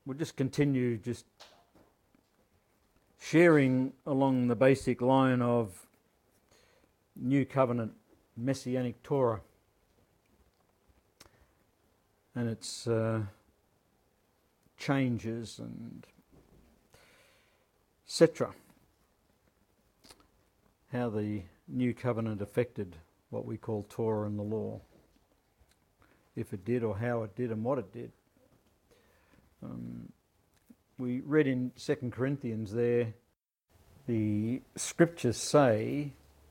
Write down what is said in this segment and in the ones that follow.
we'll just continue just sharing along the basic line of New Covenant Messianic Torah and its changes and etc. How the New Covenant affected what we call Torah and the law, if it did or how it did and what it did. We read in 2 Corinthians there, the scriptures say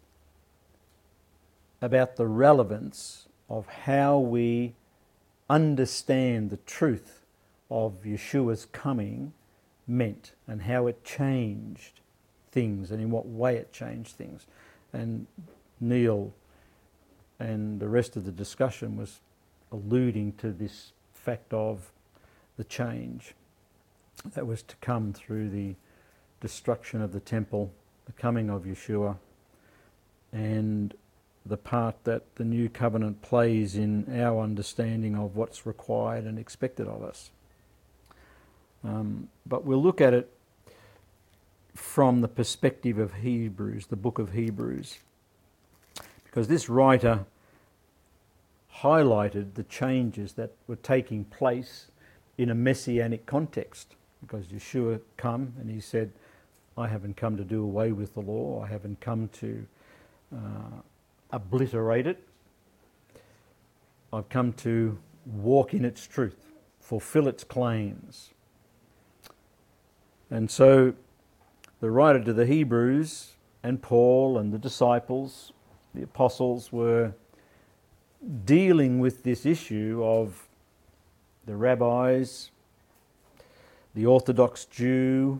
about the relevance of how we understand the truth of Yeshua's coming meant and how it changed things and in what way it changed things. And Neil and the rest of the discussion was alluding to this fact of the change that was to come through the destruction of the temple, the coming of Yeshua, and the part that the new covenant plays in our understanding of what's required and expected of us. But we'll look at it from the perspective of Hebrews, the book of Hebrews, because this writer highlighted the changes that were taking place in a messianic context, because Yeshua come and he said, I haven't come to do away with the law, I haven't come to obliterate it, I've come to walk in its truth, fulfill its claims. And so the writer to the Hebrews and Paul and the disciples, the apostles, were dealing with this issue of the rabbis, the Orthodox Jew,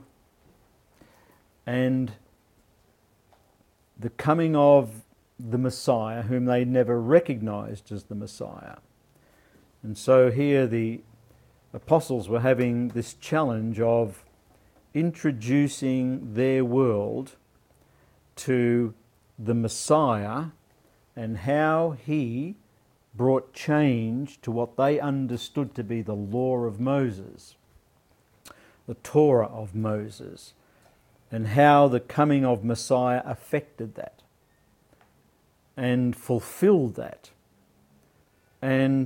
and the coming of the Messiah, whom they never recognized as the Messiah. And so here the apostles were having this challenge of introducing their world to the Messiah and how he brought change to what they understood to be the law of Moses, the Torah of Moses, and how the coming of Messiah affected that and fulfilled that, and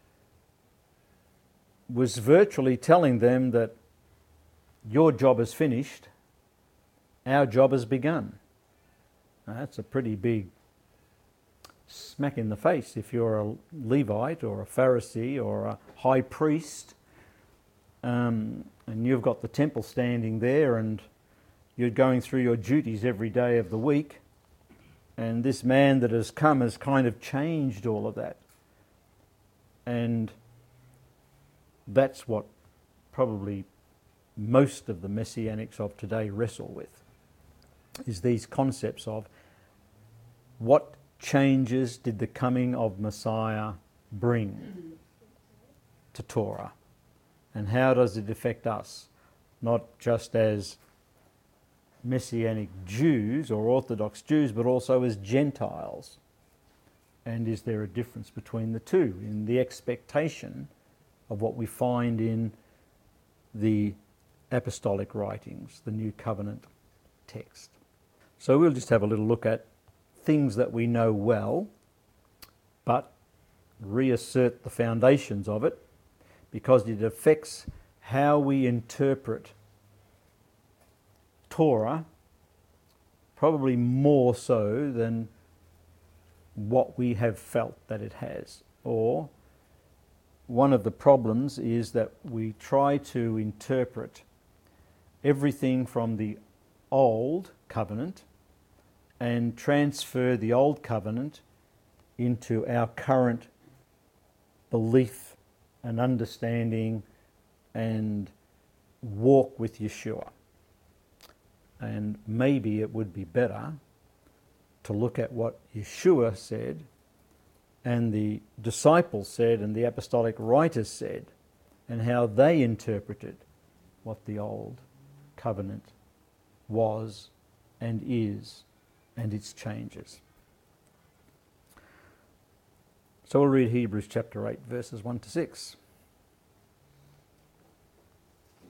was virtually telling them that your job is finished, our job has begun. Now, that's a pretty big smack in the face if you're a Levite or a Pharisee or a high priest, and you've got the temple standing there and you're going through your duties every day of the week, and this man that has come has kind of changed all of that. And that's what probably most of the Messianics of today wrestle with, is these concepts of what changes did the coming of Messiah bring to Torah, and how does it affect us, not just as Messianic Jews or Orthodox Jews, but also as Gentiles. And is there a difference between the two in the expectation of what we find in the apostolic writings, the New Covenant text? So we'll just have a little look at things that we know well, but reassert the foundations of it, because it affects how we interpret Torah, probably more so than what we have felt that it has. Or one of the problems is that we try to interpret everything from the Old Covenant and transfer the Old Covenant into our current belief and understanding and walk with Yeshua. And maybe it would be better to look at what Yeshua said and the disciples said and the apostolic writers said, and how they interpreted what the Old Covenant was and is, and its changes. So we'll read Hebrews chapter 8, verses 1 to 6.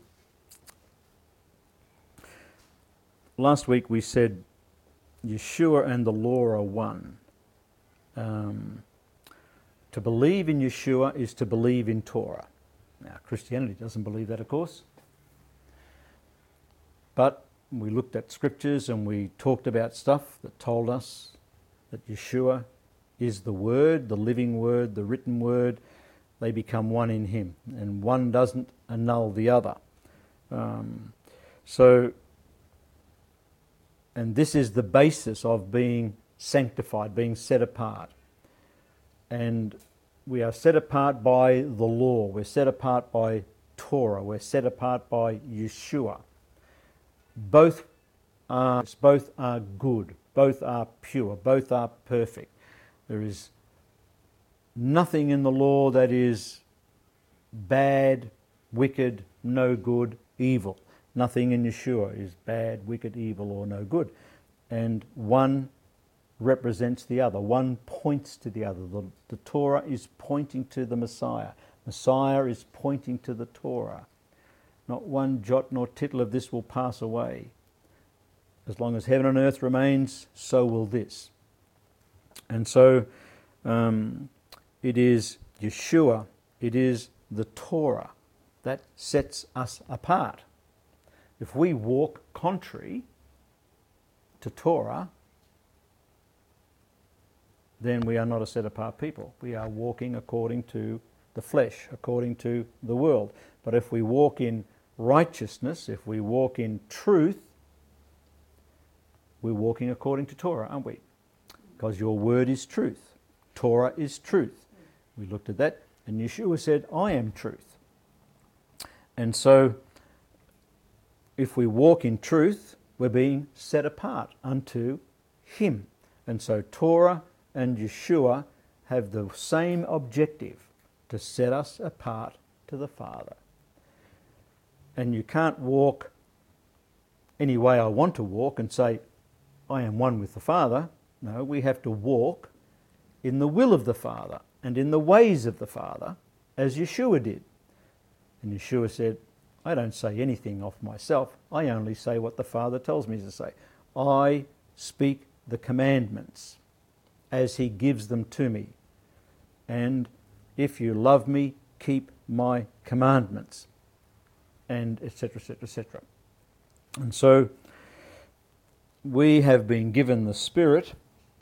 last week we said Yeshua and the law are one. To believe in Yeshua is to believe in Torah. Now, Christianity doesn't believe that, of course. But we looked at scriptures and we talked about stuff that told us that Yeshua is the Word, the living Word, the written Word. They become one in Him, and one doesn't annul the other. And this is the basis of being sanctified, being set apart. And we are set apart by the law. We're set apart by Torah. We're set apart by Yeshua. Both are good. Both are pure. Both are perfect. There is nothing in the law that is bad, wicked, no good, evil. Nothing in Yeshua is bad, wicked, evil, or no good. And one represents the other. One points to the other. The Torah is pointing to the Messiah. Messiah is pointing to the Torah. Not one jot nor tittle of this will pass away. As long as heaven and earth remains, so will this. And so it is Yeshua, it is the Torah that sets us apart. If we walk contrary to Torah, then we are not a set-apart people. We are walking according to the flesh, according to the world. But if we walk in righteousness, if we walk in truth, we're walking according to Torah, aren't we? Because your word is truth. Torah is truth. We looked at that, and Yeshua said, I am truth. And so, if we walk in truth, we're being set apart unto Him. And so Torah and Yeshua have the same objective, to set us apart to the Father. And you can't walk any way I want to walk and say, I am one with the Father. No, we have to walk in the will of the Father and in the ways of the Father, as Yeshua did. And Yeshua said, I don't say anything of myself. I only say what the Father tells me to say. I speak the commandments as He gives them to me. And if you love me, keep my commandments. And etc., etc., etc. And so we have been given the Spirit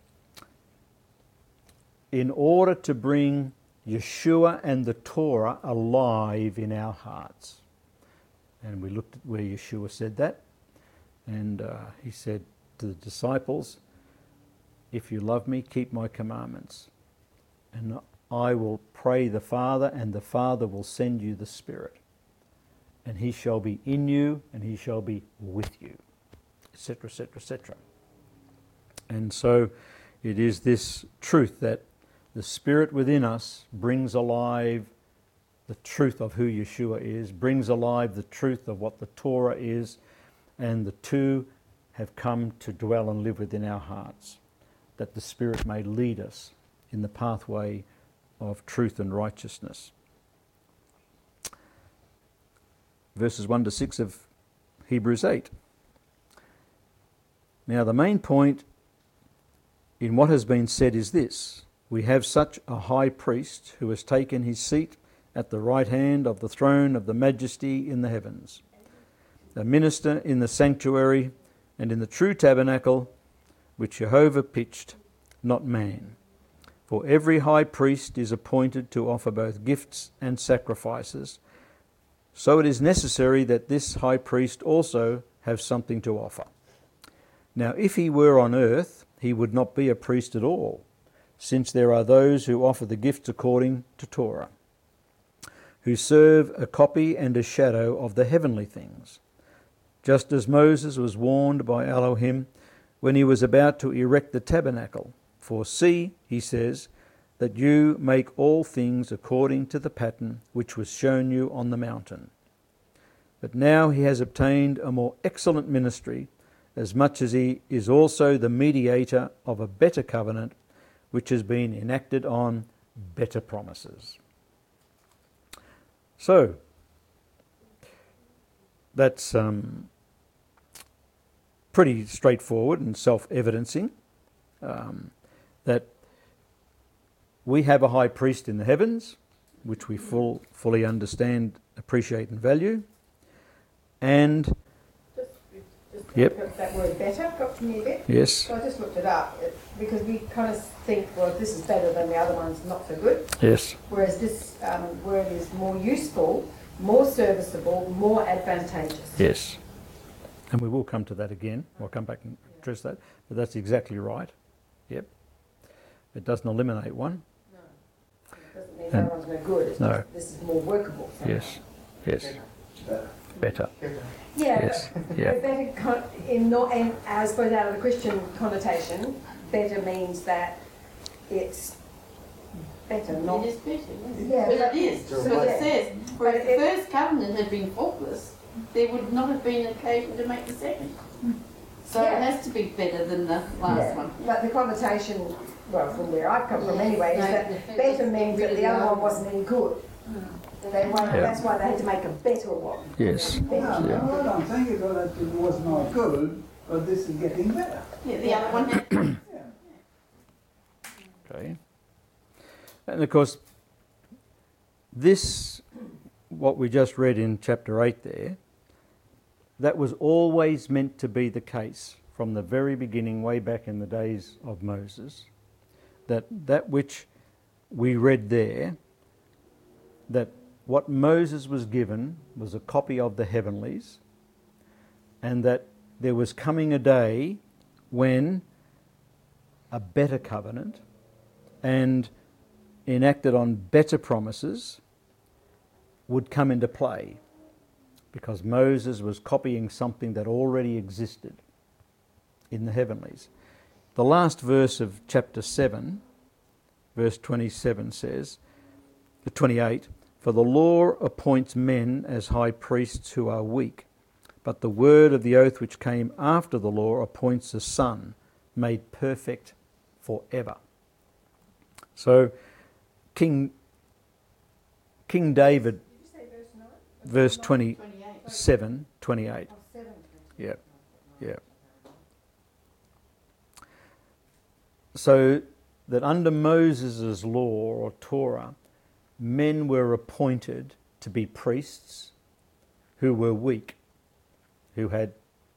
in order to bring Yeshua and the Torah alive in our hearts. And we looked at where Yeshua said that. And He said to the disciples, if you love me, keep my commandments. And I will pray the Father, and the Father will send you the Spirit. And He shall be in you, and He shall be with you, etc., etc., etc. And so it is this truth that the Spirit within us brings alive the truth of who Yeshua is, brings alive the truth of what the Torah is, and the two have come to dwell and live within our hearts, that the Spirit may lead us in the pathway of truth and righteousness. Verses 1 to 6 of Hebrews 8. Now the main point in what has been said is this: we have such a high priest who has taken his seat at the right hand of the throne of the majesty in the heavens, a minister in the sanctuary and in the true tabernacle which Jehovah pitched, not man. For every high priest is appointed to offer both gifts and sacrifices, so it is necessary that this high priest also have something to offer. Now if he were on earth, he would not be a priest at all, since there are those who offer the gifts according to Torah, who serve a copy and a shadow of the heavenly things, just as Moses was warned by Elohim when he was about to erect the tabernacle. For see, he says, that you make all things according to the pattern which was shown you on the mountain. But now he has obtained a more excellent ministry, as much as he is also the mediator of a better covenant, which has been enacted on better promises. So, that's pretty straightforward and self-evidencing, that we have a high priest in the heavens, which we fully understand, appreciate and value. And that word better got to me a bit. Yes. So I just looked it up because we kind of think, well, this is better than the other one's not so good. Yes. Whereas this word is more useful, more serviceable, more advantageous. Yes. And we will come to that again. I'll come back and address that. But that's exactly right. Yep. It doesn't eliminate one. No. It doesn't mean the other one's no good. It's No. just, this is more workable. Yes. Yes. Better. Yeah. Yes. But Yeah. better and I suppose out of the Christian connotation, better means that it's better, not... It is better, Yeah, but but- it is. So So yeah. it says, But if the first covenant had been faultless, there would not have been occasion to make the second. So Yeah. it has to be better than the last one. But the connotation, well, from where I've come from anyway, is that better means that the other one wasn't any good. That's why they had to make a better one. Yes. No, I don't think it was not good, but this is getting better. Yeah, the other one had. Yeah. Okay. And of course, this, what we just read in chapter 8 there, that was always meant to be the case from the very beginning, way back in the days of Moses, that which we read there, that what Moses was given was a copy of the heavenlies, and that there was coming a day when a better covenant and enacted on better promises would come into play, because Moses was copying something that already existed in the heavenlies. The last verse of chapter 7, verse 27 says, 28, "For the law appoints men as high priests who are weak, but the word of the oath which came after the law appoints a son made perfect forever." So King David, Did you say verse 9? verse 28. 27, 28. Oh, 7. Yeah, yeah. So that under Moses' law or Torah, men were appointed to be priests who were weak, who had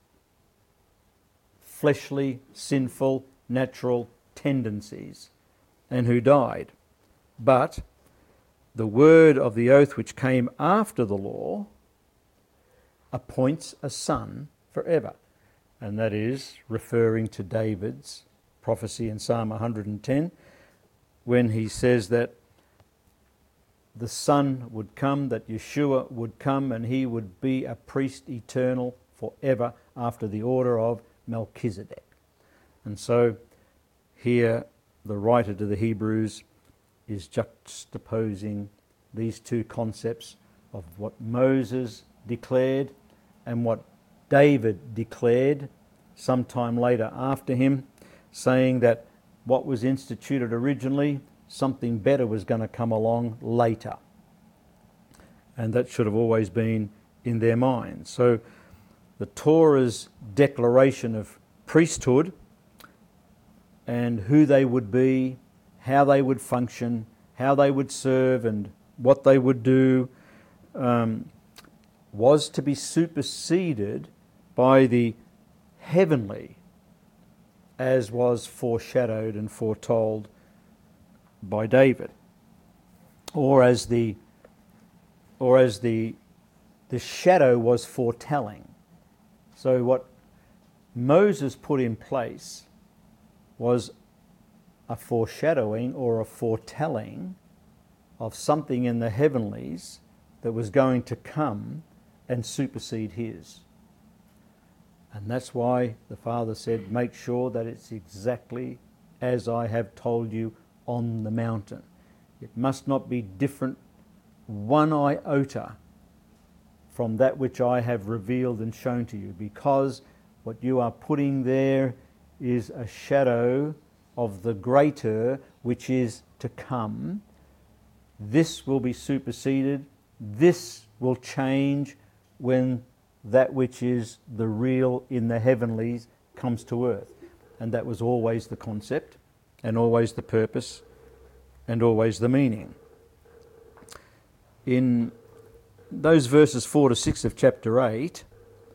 fleshly, sinful, natural tendencies, and who died. But the word of the oath which came after the law appoints a son forever. And that is referring to David's prophecy in Psalm 110, when he says that the Son would come, that Yeshua would come, and he would be a priest eternal forever after the order of Melchizedek. And so here the writer to the Hebrews is juxtaposing these two concepts of what Moses declared and what David declared sometime later after him, saying that what was instituted originally, something better was going to come along later. And that should have always been in their minds. So the Torah's declaration of priesthood and who they would be, how they would function, how they would serve and what they would do was to be superseded by the heavenly, as was foreshadowed and foretold by David, or as the shadow was foretelling. So what Moses put in place was a foreshadowing or a foretelling of something in the heavenlies that was going to come and supersede his. And that's why the Father said, make sure that it's exactly as I have told you on the mountain. It must not be different one iota from that which I have revealed and shown to you, because what you are putting there is a shadow of the greater which is to come. This will be superseded. This will change when that which is the real in the heavenlies comes to earth. And that was always the concept, and always the purpose, and always the meaning. In those verses 4 to 6 of chapter 8,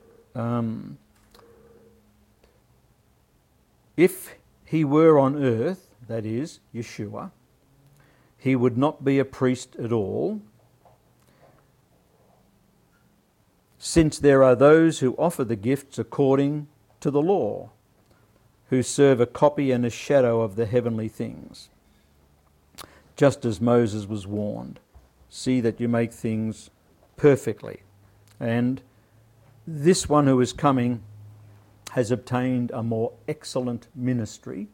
if he were on earth, that is, Yeshua, he would not be a priest at all, since there are those who offer the gifts according to the law, who serve a copy and a shadow of the heavenly things. Just as Moses was warned, see that you make things perfectly. And this one who is coming has obtained a more excellent ministry,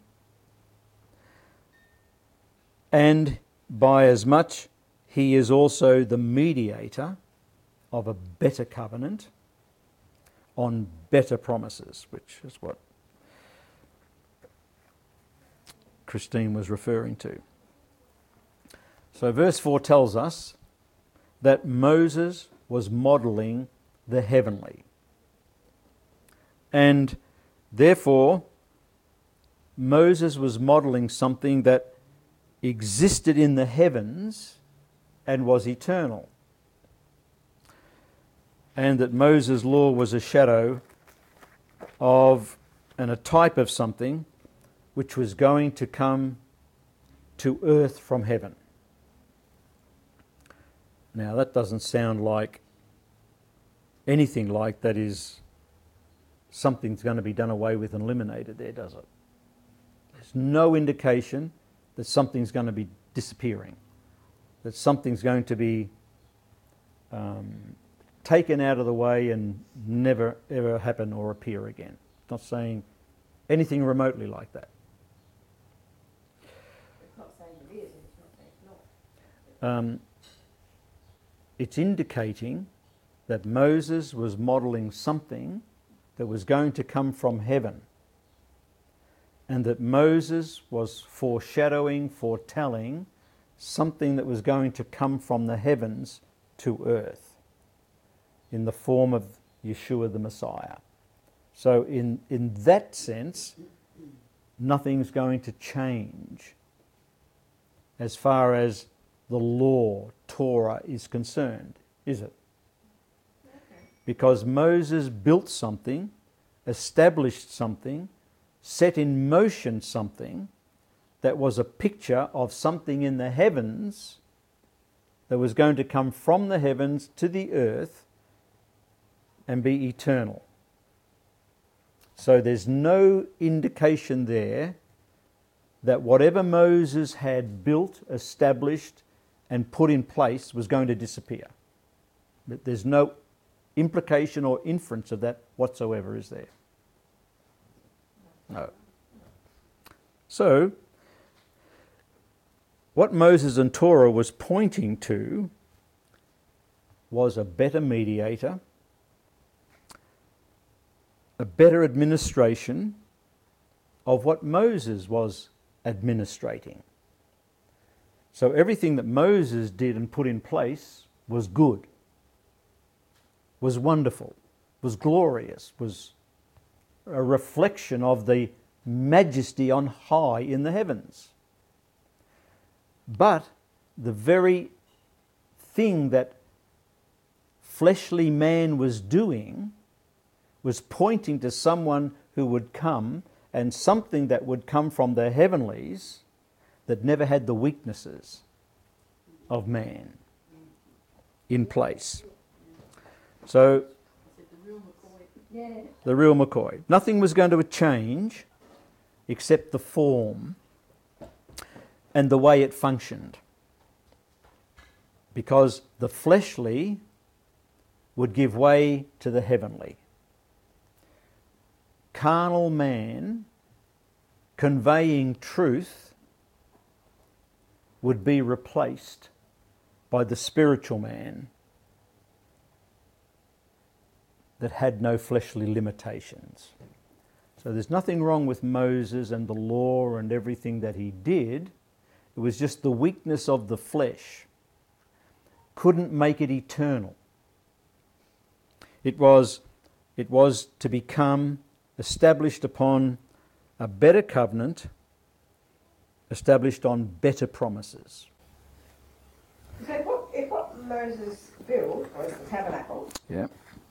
and by as much he is also the mediator of a better covenant on better promises, which is what Christine was referring to. So verse 4 tells us that Moses was modelling the heavenly. And therefore, Moses was modelling something that existed in the heavens and was eternal. And that Moses' law was a shadow of and a type of something which was going to come to earth from heaven. Now that doesn't sound like anything like that is something's going to be done away with and eliminated there, does it? There's no indication that something's going to be disappearing, that something's going to be taken out of the way and never ever happen or appear again. It's not saying anything remotely like that. It's not saying it is, it's not saying it's not. It's indicating that Moses was modelling something that was going to come from heaven, and that Moses was foreshadowing, foretelling something that was going to come from the heavens to earth in the form of Yeshua the Messiah. So in that sense, nothing's going to change as far as the law, Torah, is concerned, is it? Because Moses built something, established something, set in motion something that was a picture of something in the heavens that was going to come from the heavens to the earth and be eternal. So there's no indication there that whatever Moses had built, established, and put in place was going to disappear. But there's no implication or inference of that whatsoever, is there? No. So, what Moses and Torah was pointing to was a better mediator, a better administration of what Moses was administrating. So everything that Moses did and put in place was good, was wonderful, was glorious, was a reflection of the majesty on high in the heavens. But the very thing that fleshly man was doing was pointing to someone who would come, and something that would come from the heavenlies that never had the weaknesses of man in place. So, the real McCoy. Nothing was going to change except the form and the way it functioned. Because the fleshly would give way to the heavenly. Carnal man conveying truth would be replaced by the spiritual man that had no fleshly limitations. So there's nothing wrong with Moses and the law and everything that he did. It was just the weakness of the flesh couldn't make it eternal. It was to become established upon a better covenant, established on better promises. So if what Moses built was the tabernacle, Yeah.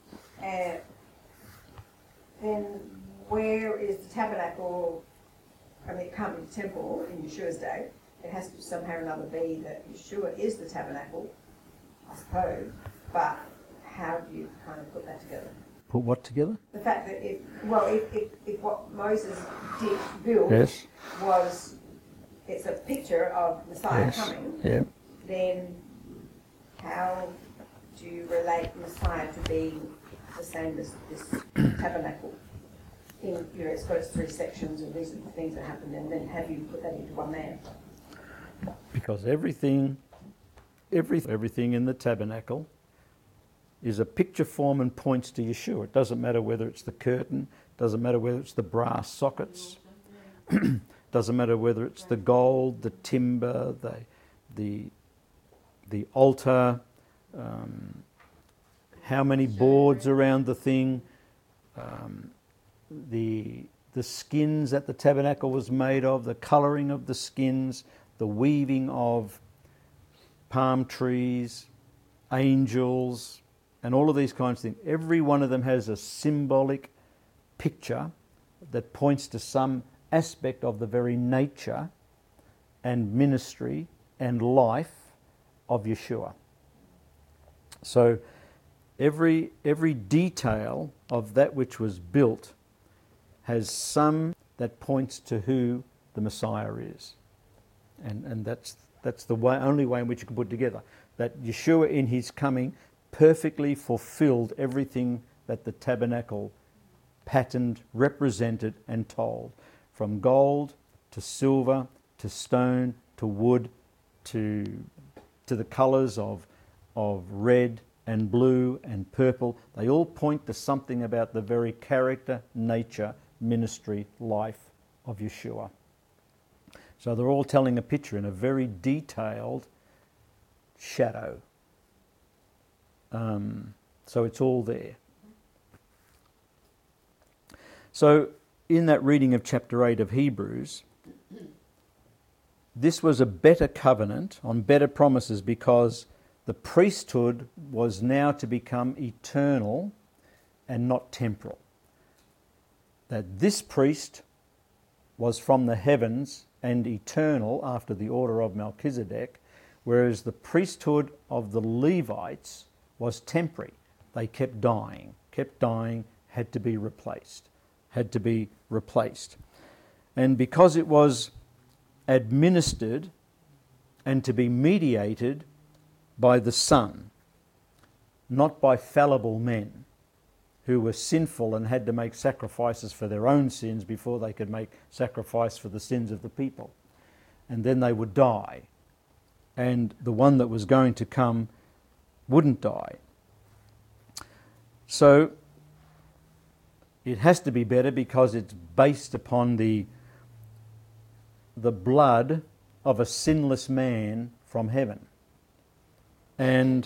then where is the tabernacle? I mean, it can't be the temple in Yeshua's day. It has to somehow or another be that Yeshua is the tabernacle, I suppose. But how do you kind of put that together? Put what together? The fact that if what Moses did build Yes. was, it's a picture of Messiah Yes. coming, Yeah. then how do you relate Messiah to being the same as this tabernacle? It's got its three sections and these are the things that happen, and then have you put that into one man? Because everything in the tabernacle is a picture form and points to Yeshua. It doesn't matter whether it's the curtain, doesn't matter whether it's the brass sockets, doesn't matter whether it's the gold, the timber, the altar, how many boards around the thing, the skins that the tabernacle was made of, the colouring of the skins, the weaving of palm trees, angels, and all of these kinds of things. Every one of them has a symbolic picture that points to some aspect of the very nature and ministry and life of Yeshua. So every detail of that which was built has some that points to who the Messiah is. And that's the only way in which you can put it together. That Yeshua in his coming perfectly fulfilled everything that the tabernacle patterned, represented and told. From gold to silver to stone to wood to the colours of red and blue and purple. They all point to something about the very character, nature, ministry, life of Yeshua. So they're all telling a picture in a very detailed shadow. So it's all there. So in that reading of chapter 8 of Hebrews, this was a better covenant on better promises because the priesthood was now to become eternal and not temporal. That this priest was from the heavens and eternal after the order of Melchizedek, whereas the priesthood of the Levites was temporary. They kept dying, had to be replaced. And because it was administered and to be mediated by the Son, not by fallible men who were sinful and had to make sacrifices for their own sins before they could make sacrifice for the sins of the people. And then they would die. And the one that was going to come wouldn't die. So it has to be better because it's based upon the blood of a sinless man from heaven. And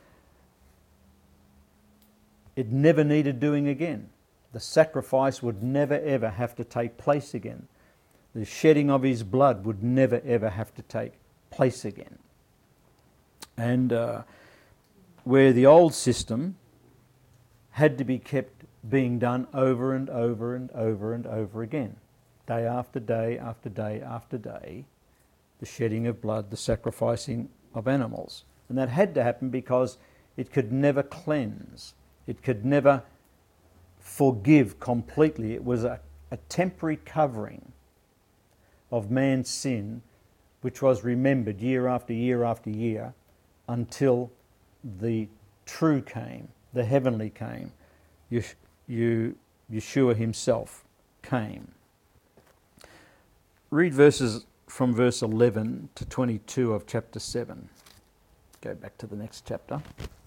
it never needed doing again. The sacrifice would never ever have to take place again. The shedding of his blood would never ever have to take place again. And where the old system had to be kept being done over and over and over and over again, day after day after day after day, the shedding of blood, the sacrificing of animals. And that had to happen because it could never cleanse. It could never forgive completely. It was a temporary covering of man's sin, which was remembered year after year after year until the true came, the heavenly came. Yeshua himself came. Read verses from verse 11 to 22 of chapter 7. Go back to the next chapter.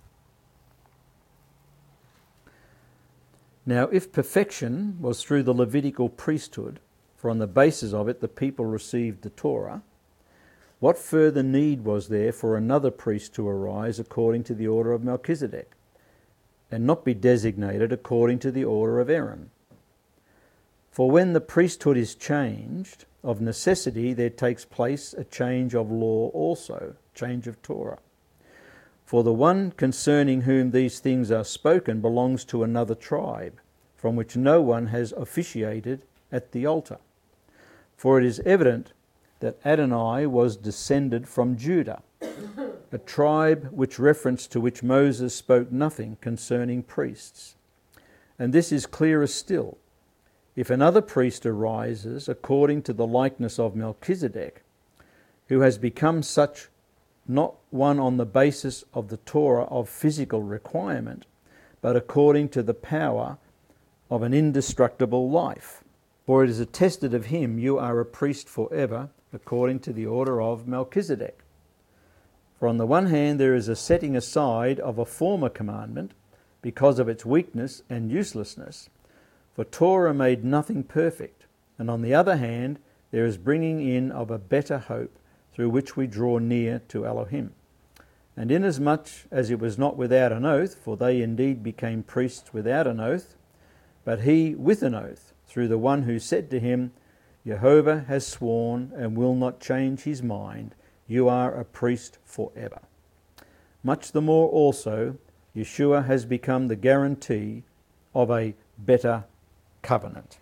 Now, if perfection was through the Levitical priesthood, for on the basis of it the people received the Torah, what further need was there for another priest to arise according to the order of Melchizedek, and not be designated according to the order of Aaron. For when the priesthood is changed, of necessity there takes place a change of law also, change of Torah. For the one concerning whom these things are spoken belongs to another tribe, from which no one has officiated at the altar. For it is evident that Adonai was descended from Judah, a tribe which reference to which Moses spoke nothing concerning priests. And this is clearer still. If another priest arises according to the likeness of Melchizedek, who has become such, not one on the basis of the Torah of physical requirement, but according to the power of an indestructible life. For it is attested of him, you are a priest forever, according to the order of Melchizedek. For on the one hand there is a setting aside of a former commandment, because of its weakness and uselessness, for Torah made nothing perfect, and on the other hand there is bringing in of a better hope, through which we draw near to Elohim. And inasmuch as it was not without an oath, for they indeed became priests without an oath, but he with an oath, through the one who said to him, Jehovah has sworn and will not change his mind, you are a priest forever. Much the more also, Yeshua has become the guarantee of a better covenant.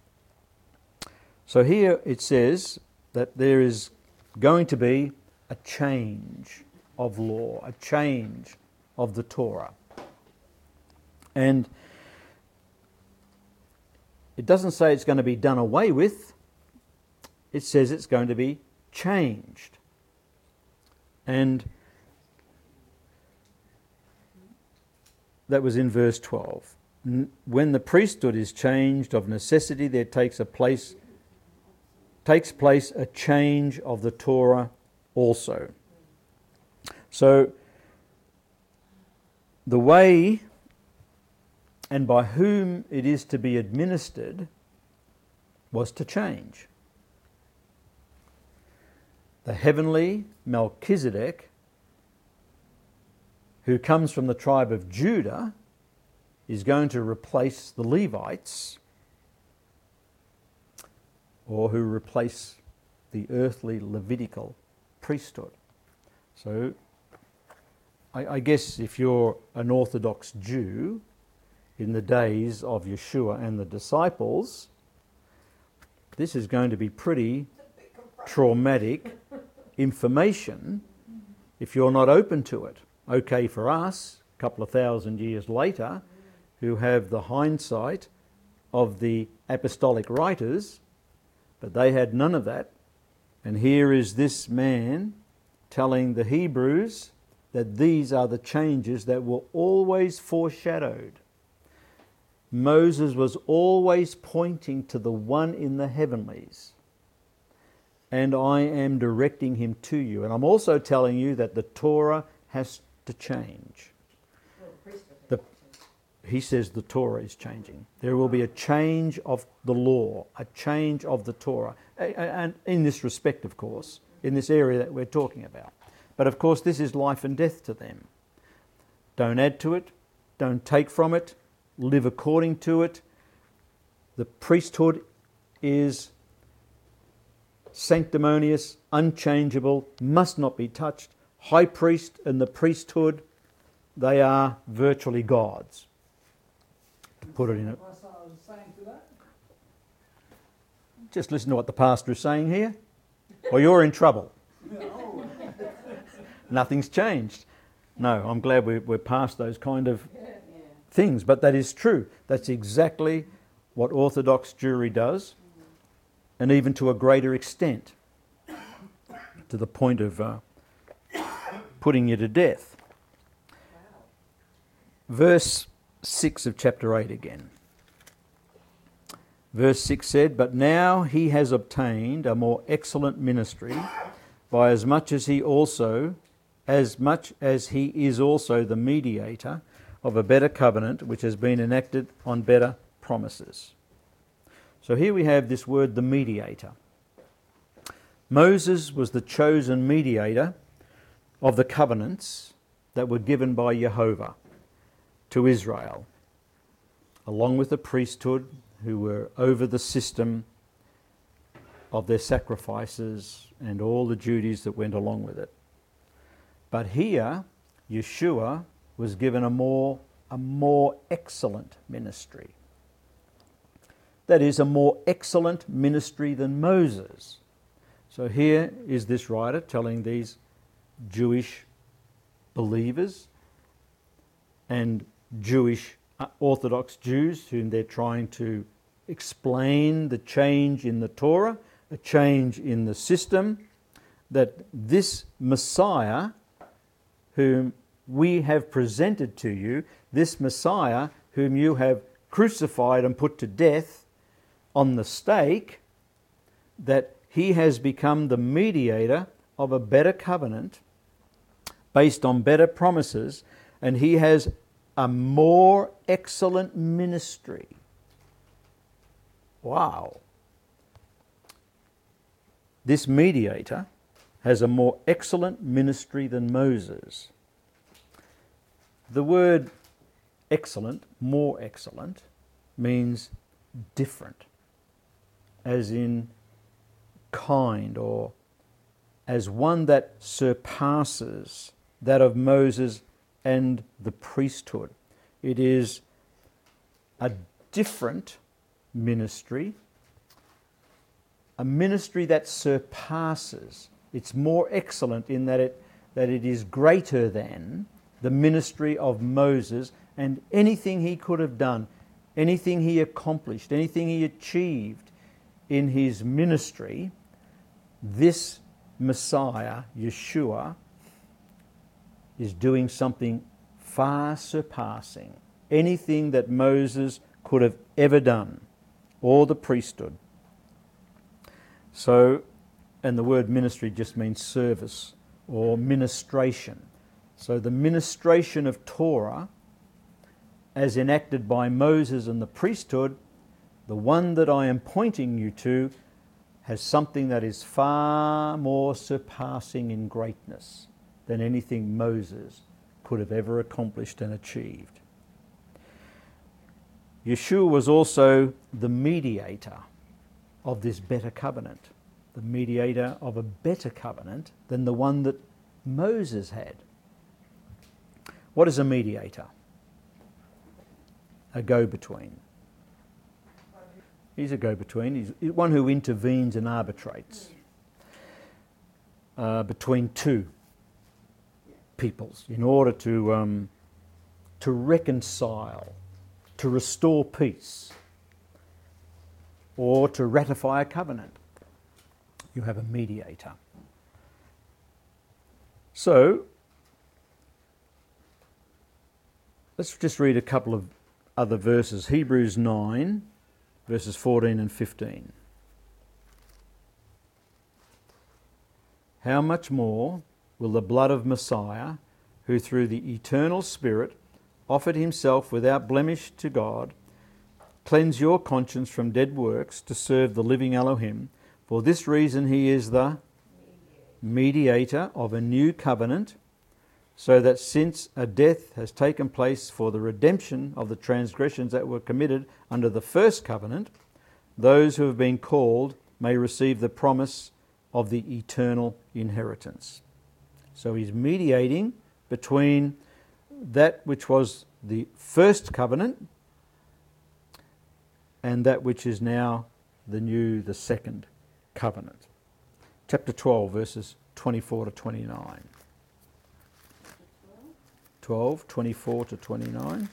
So here it says that there is going to be a change of law, a change of the Torah. And it doesn't say it's going to be done away with, it says it's going to be changed. And that was in verse 12. When the priesthood is changed, of necessity there takes place a change of the Torah also. So the way and by whom it is to be administered was to change. The heavenly Melchizedek, who comes from the tribe of Judah, is going to replace the Levites, or who replace the earthly Levitical priesthood. So I guess if you're an Orthodox Jew in the days of Yeshua and the disciples, this is going to be pretty traumatic information if you're not open to it. Okay for us, a couple of thousand years later, who have the hindsight of the apostolic writers, but they had none of that. And here is this man telling the Hebrews that these are the changes that were always foreshadowed. Moses was always pointing to the one in the heavenlies. And I am directing him to you. And I'm also telling you that the Torah has to change. He says the Torah is changing. There will be a change of the law, a change of the Torah. And in this respect, of course, in this area that we're talking about. But of course, this is life and death to them. Don't add to it. Don't take from it. Live according to it. The priesthood is sanctimonious, unchangeable, must not be touched. High priest and the priesthood, they are virtually gods. To put it in it. Just listen to what the pastor is saying here, or you're in trouble. Nothing's changed. No, I'm glad we're past those kind of things, but that is true. That's exactly what Orthodox Jewry does, and even to a greater extent, to the point of putting you to death. Verse 6 of chapter 8 again. Verse 6 said, But now he has obtained a more excellent ministry, by as much as he is also the mediator of a better covenant, which has been enacted on better promises. So here we have this word, the mediator. Moses was the chosen mediator of the covenants that were given by Jehovah. to Israel, along with the priesthood who were over the system of their sacrifices and all the duties that went along with it. But here, Yeshua was given a more excellent ministry. That is, a more excellent ministry than Moses. So here is this writer telling these Jewish believers and Jewish Orthodox Jews whom they're trying to explain the change in the Torah, a change in the system, that this Messiah whom we have presented to you, this Messiah whom you have crucified and put to death on the stake, that he has become the mediator of a better covenant based on better promises, and he has a more excellent ministry. Wow. This mediator has a more excellent ministry than Moses. The word excellent, more excellent, means different, as in kind, or as one that surpasses that of Moses and the priesthood. It is a different ministry, a ministry that surpasses. It's more excellent in that it is greater than the ministry of Moses and anything he could have done, anything he accomplished, anything he achieved in his ministry. This Messiah, Yeshua, is doing something far surpassing anything that Moses could have ever done, or the priesthood. So, and the word ministry just means service or ministration. So the ministration of Torah, as enacted by Moses and the priesthood, the one that I am pointing you to, has something that is far more surpassing in greatness than anything Moses could have ever accomplished and achieved. Yeshua was also the mediator of this better covenant, the mediator of a better covenant than the one that Moses had. What is a mediator? A go-between. He's a go-between. He's one who intervenes and arbitrates between two peoples in order to reconcile, to restore peace, or to ratify a covenant. You have a mediator. So, let's just read a couple of other verses. Hebrews 9, verses 14 and 15. How much more will the blood of Messiah, who through the eternal Spirit offered himself without blemish to God, cleanse your conscience from dead works to serve the living Elohim? For this reason he is the mediator of a new covenant, so that since a death has taken place for the redemption of the transgressions that were committed under the first covenant, those who have been called may receive the promise of the eternal inheritance. So he's mediating between that which was the first covenant and that which is now the second covenant. Chapter 12, verses 24 to 29. 12, 24 to 29.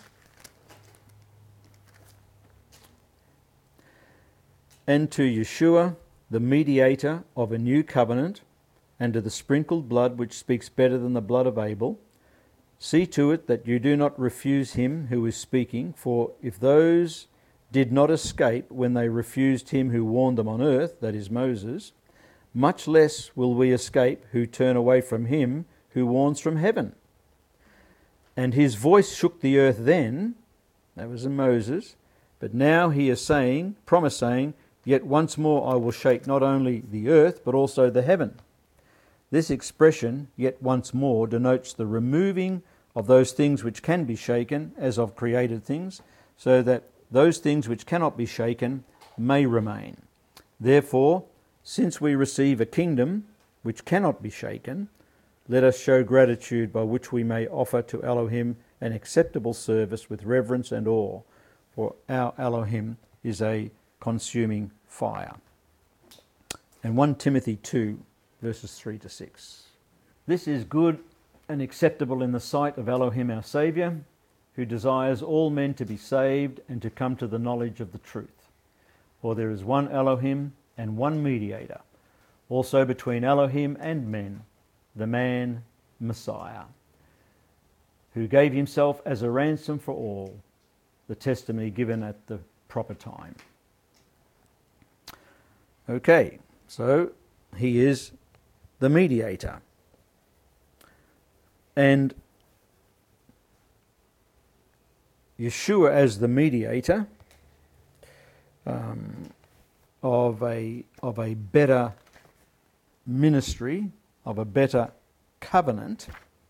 And to Yeshua, the mediator of a new covenant, and to the sprinkled blood which speaks better than the blood of Abel, see to it that you do not refuse him who is speaking, for if those did not escape when they refused him who warned them on earth, that is Moses, much less will we escape who turn away from him who warns from heaven. And his voice shook the earth then, that was in Moses, but now he is saying, yet once more I will shake not only the earth, but also the heaven. This expression, yet once more, denotes the removing of those things which can be shaken as of created things, so that those things which cannot be shaken may remain. Therefore, since we receive a kingdom which cannot be shaken, let us show gratitude by which we may offer to Elohim an acceptable service with reverence and awe, for our Elohim is a consuming fire. And 1 Timothy 2, verses 3 to 6. This is good and acceptable in the sight of Elohim our Saviour, who desires all men to be saved and to come to the knowledge of the truth. For there is one Elohim and one mediator, also between Elohim and men, the man Messiah, who gave himself as a ransom for all, the testimony given at the proper time. Okay, so he is the mediator. And Yeshua as the mediator of a better ministry, of a better covenant,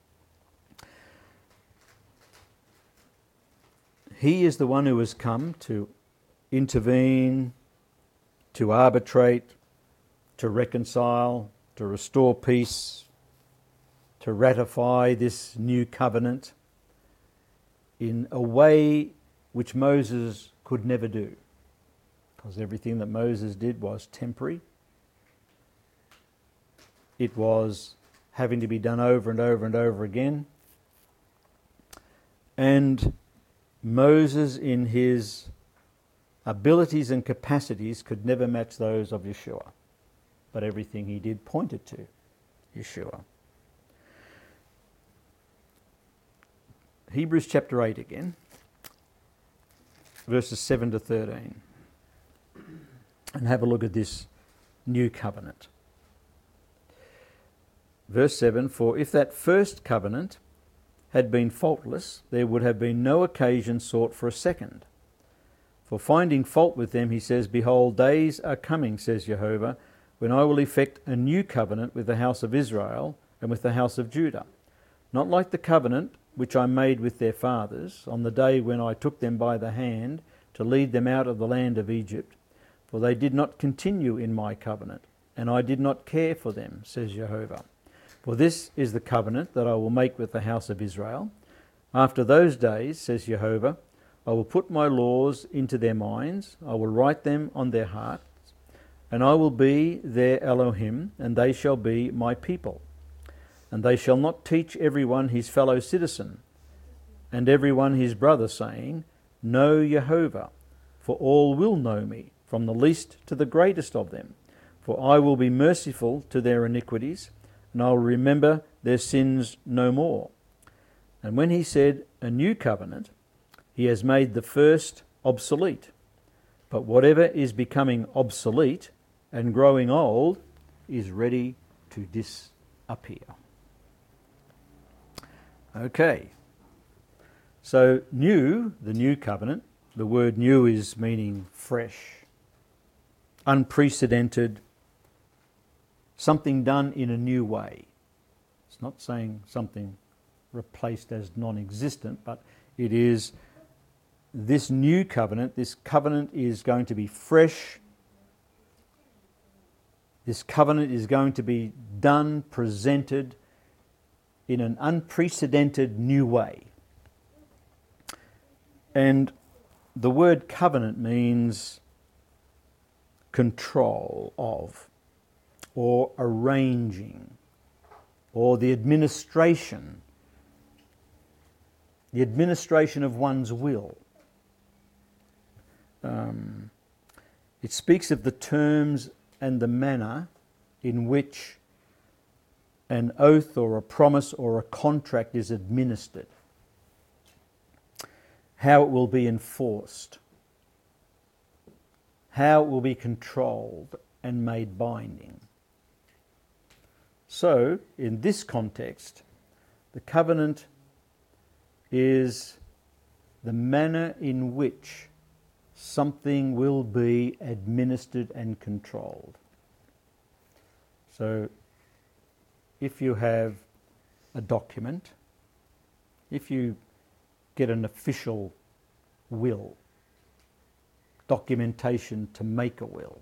he is the one who has come to intervene, to arbitrate, to reconcile, to restore peace, to ratify this new covenant in a way which Moses could never do, because everything that Moses did was temporary. It was having to be done over and over and over again. And Moses, in his abilities and capacities, could never match those of Yeshua. But everything he did pointed to Yeshua. Hebrews chapter 8 again, verses 7 to 13. And have a look at this new covenant. Verse 7, for if that first covenant had been faultless, there would have been no occasion sought for a second. For finding fault with them, he says, behold, days are coming, says Jehovah, when I will effect a new covenant with the house of Israel and with the house of Judah, not like the covenant which I made with their fathers on the day when I took them by the hand to lead them out of the land of Egypt, for they did not continue in my covenant, and I did not care for them, says Jehovah. For this is the covenant that I will make with the house of Israel. After those days, says Jehovah, I will put my laws into their minds, I will write them on their hearts, and I will be their Elohim, and they shall be my people. And they shall not teach everyone his fellow citizen, and everyone his brother, saying, know Jehovah, for all will know me, from the least to the greatest of them. For I will be merciful to their iniquities, and I will remember their sins no more. And when he said a new covenant, he has made the first obsolete. But whatever is becoming obsolete and growing old is ready to disappear. Okay. So new, the new covenant, the word new is meaning fresh, unprecedented, something done in a new way. It's not saying something replaced as non-existent, but it is this new covenant. This covenant is going to be fresh. This covenant is going to be done, presented in an unprecedented new way. And the word covenant means control of, or arranging, or the administration of one's will. It speaks of the terms and the manner in which an oath or a promise or a contract is administered, how it will be enforced, how it will be controlled and made binding. So, in this context, the covenant is the manner in which something will be administered and controlled. So, if you have a document If you get an official will, documentation to make a will,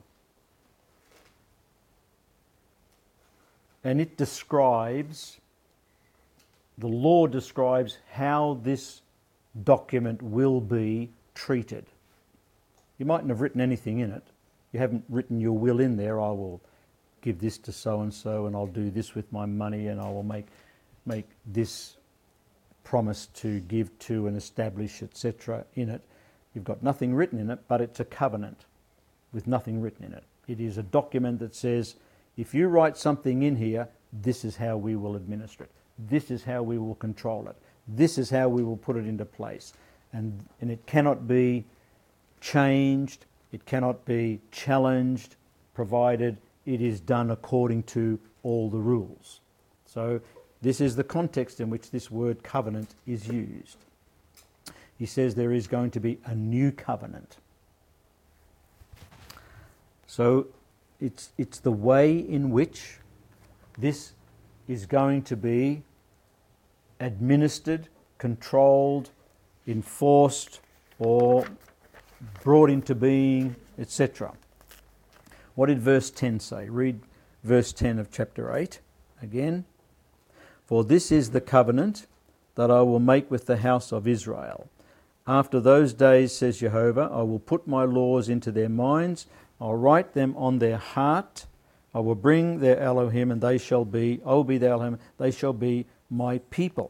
and it describes, the law describes how this document will be treated. You mightn't have written anything in it. You haven't written your will in there. I will give this to so-and-so and I'll do this with my money and I will make this promise to give to and establish, etc. in it. You've got nothing written in it, but it's a covenant with nothing written in it. It is a document that says, if you write something in here, this is how we will administer it. This is how we will control it. This is how we will put it into place. And it cannot be changed, it cannot be challenged, provided it is done according to all the rules. So this is the context in which this word covenant is used. He says there is going to be a new covenant. So it's the way in which this is going to be administered, controlled, enforced, or brought into being, etc. What did verse 10 say? Read verse 10 of chapter 8 again. For this is the covenant that I will make with the house of Israel. After those days, says Jehovah, I will put my laws into their minds, I'll write them on their heart, I will bring their Elohim, and they shall be, I will be their Elohim, they shall be my people.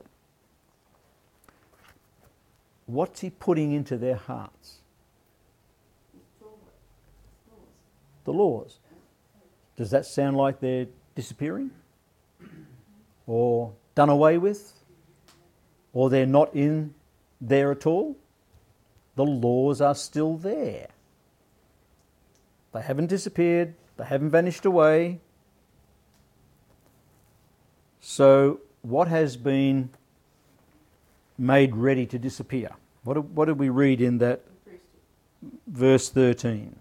What's he putting into their hearts? The laws. Does that sound like they're disappearing? Or done away with? Or they're not in there at all? The laws are still there. They haven't disappeared. They haven't vanished away. So what has been made ready to disappear? What did we read in that verse 13?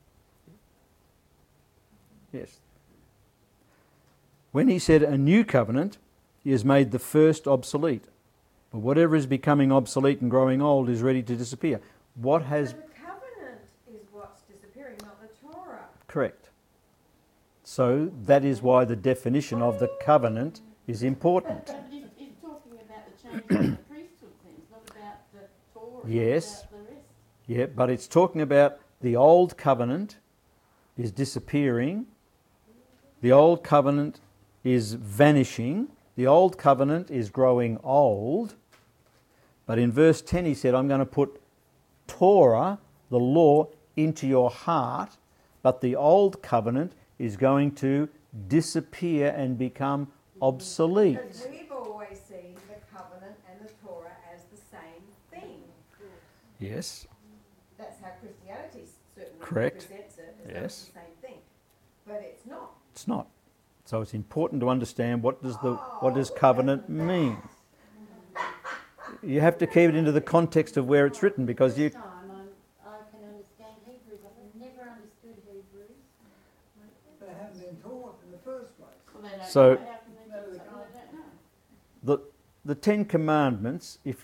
Yes. When he said a new covenant, he has made the first obsolete. But whatever is becoming obsolete and growing old is ready to disappear. What has... So the covenant is what's disappearing, not the Torah. Correct. So that is why the definition of the covenant is important. But he's talking about the change in the priesthood things, not about the Torah, Yes. about the rest. Yeah, but it's talking about the old covenant is disappearing. The old covenant is vanishing. The old covenant is growing old. But in verse 10 he said, I'm going to put Torah, the law, into your heart, but the old covenant is going to disappear and become obsolete. Because we've always seen the covenant and the Torah as the same thing. Yes, That's how Christianity certainly Correct. presents it, as though Yes. it's the same thing. But it's not. it's not. So it's important to understand what does covenant mean. You have to keep it into the context of where it's written, because you... Time I can understand Hebrews. I've never understood Hebrews. They haven't been taught in the first place. Well, they don't So- know. How can they do something they don't know? The Ten Commandments, if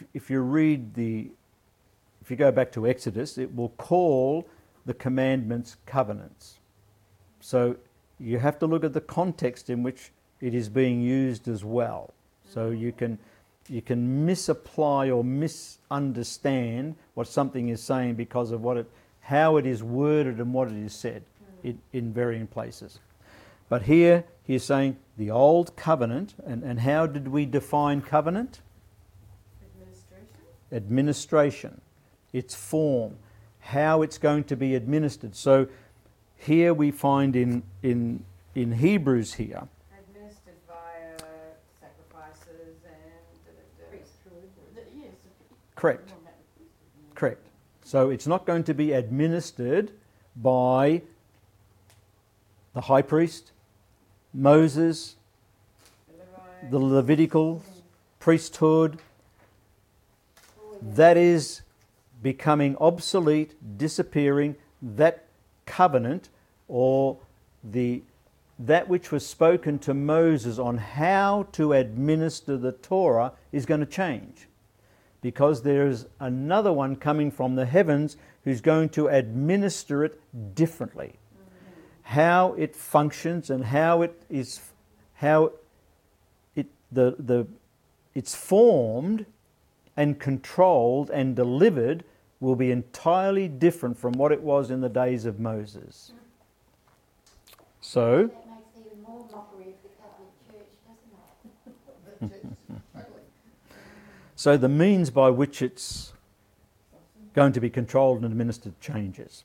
you go back to Exodus, it will call the commandments covenants. So you have to look at the context in which it is being used as well. So you can misapply or misunderstand what something is saying because of how it is worded and what it is said in varying places. But here he's saying the old covenant, and how did we define covenant? Administration. Its form, how it's going to be administered. So here we find in Hebrews here, Administered via sacrifices and Priesthood. Yes. correct, correct. So it's not going to be administered by the high priest, Moses, the Levitical priesthood. That is becoming obsolete, disappearing. That covenant, or that which was spoken to Moses on how to administer the Torah, is going to change. because there's another one coming from the heavens who's going to administer it differently. How it functions and how it's formed and controlled and delivered will be entirely different from what it was in the days of Moses. So, That makes even more mockery of the Catholic Church, doesn't it? so the means by which it's going to be controlled and administered changes.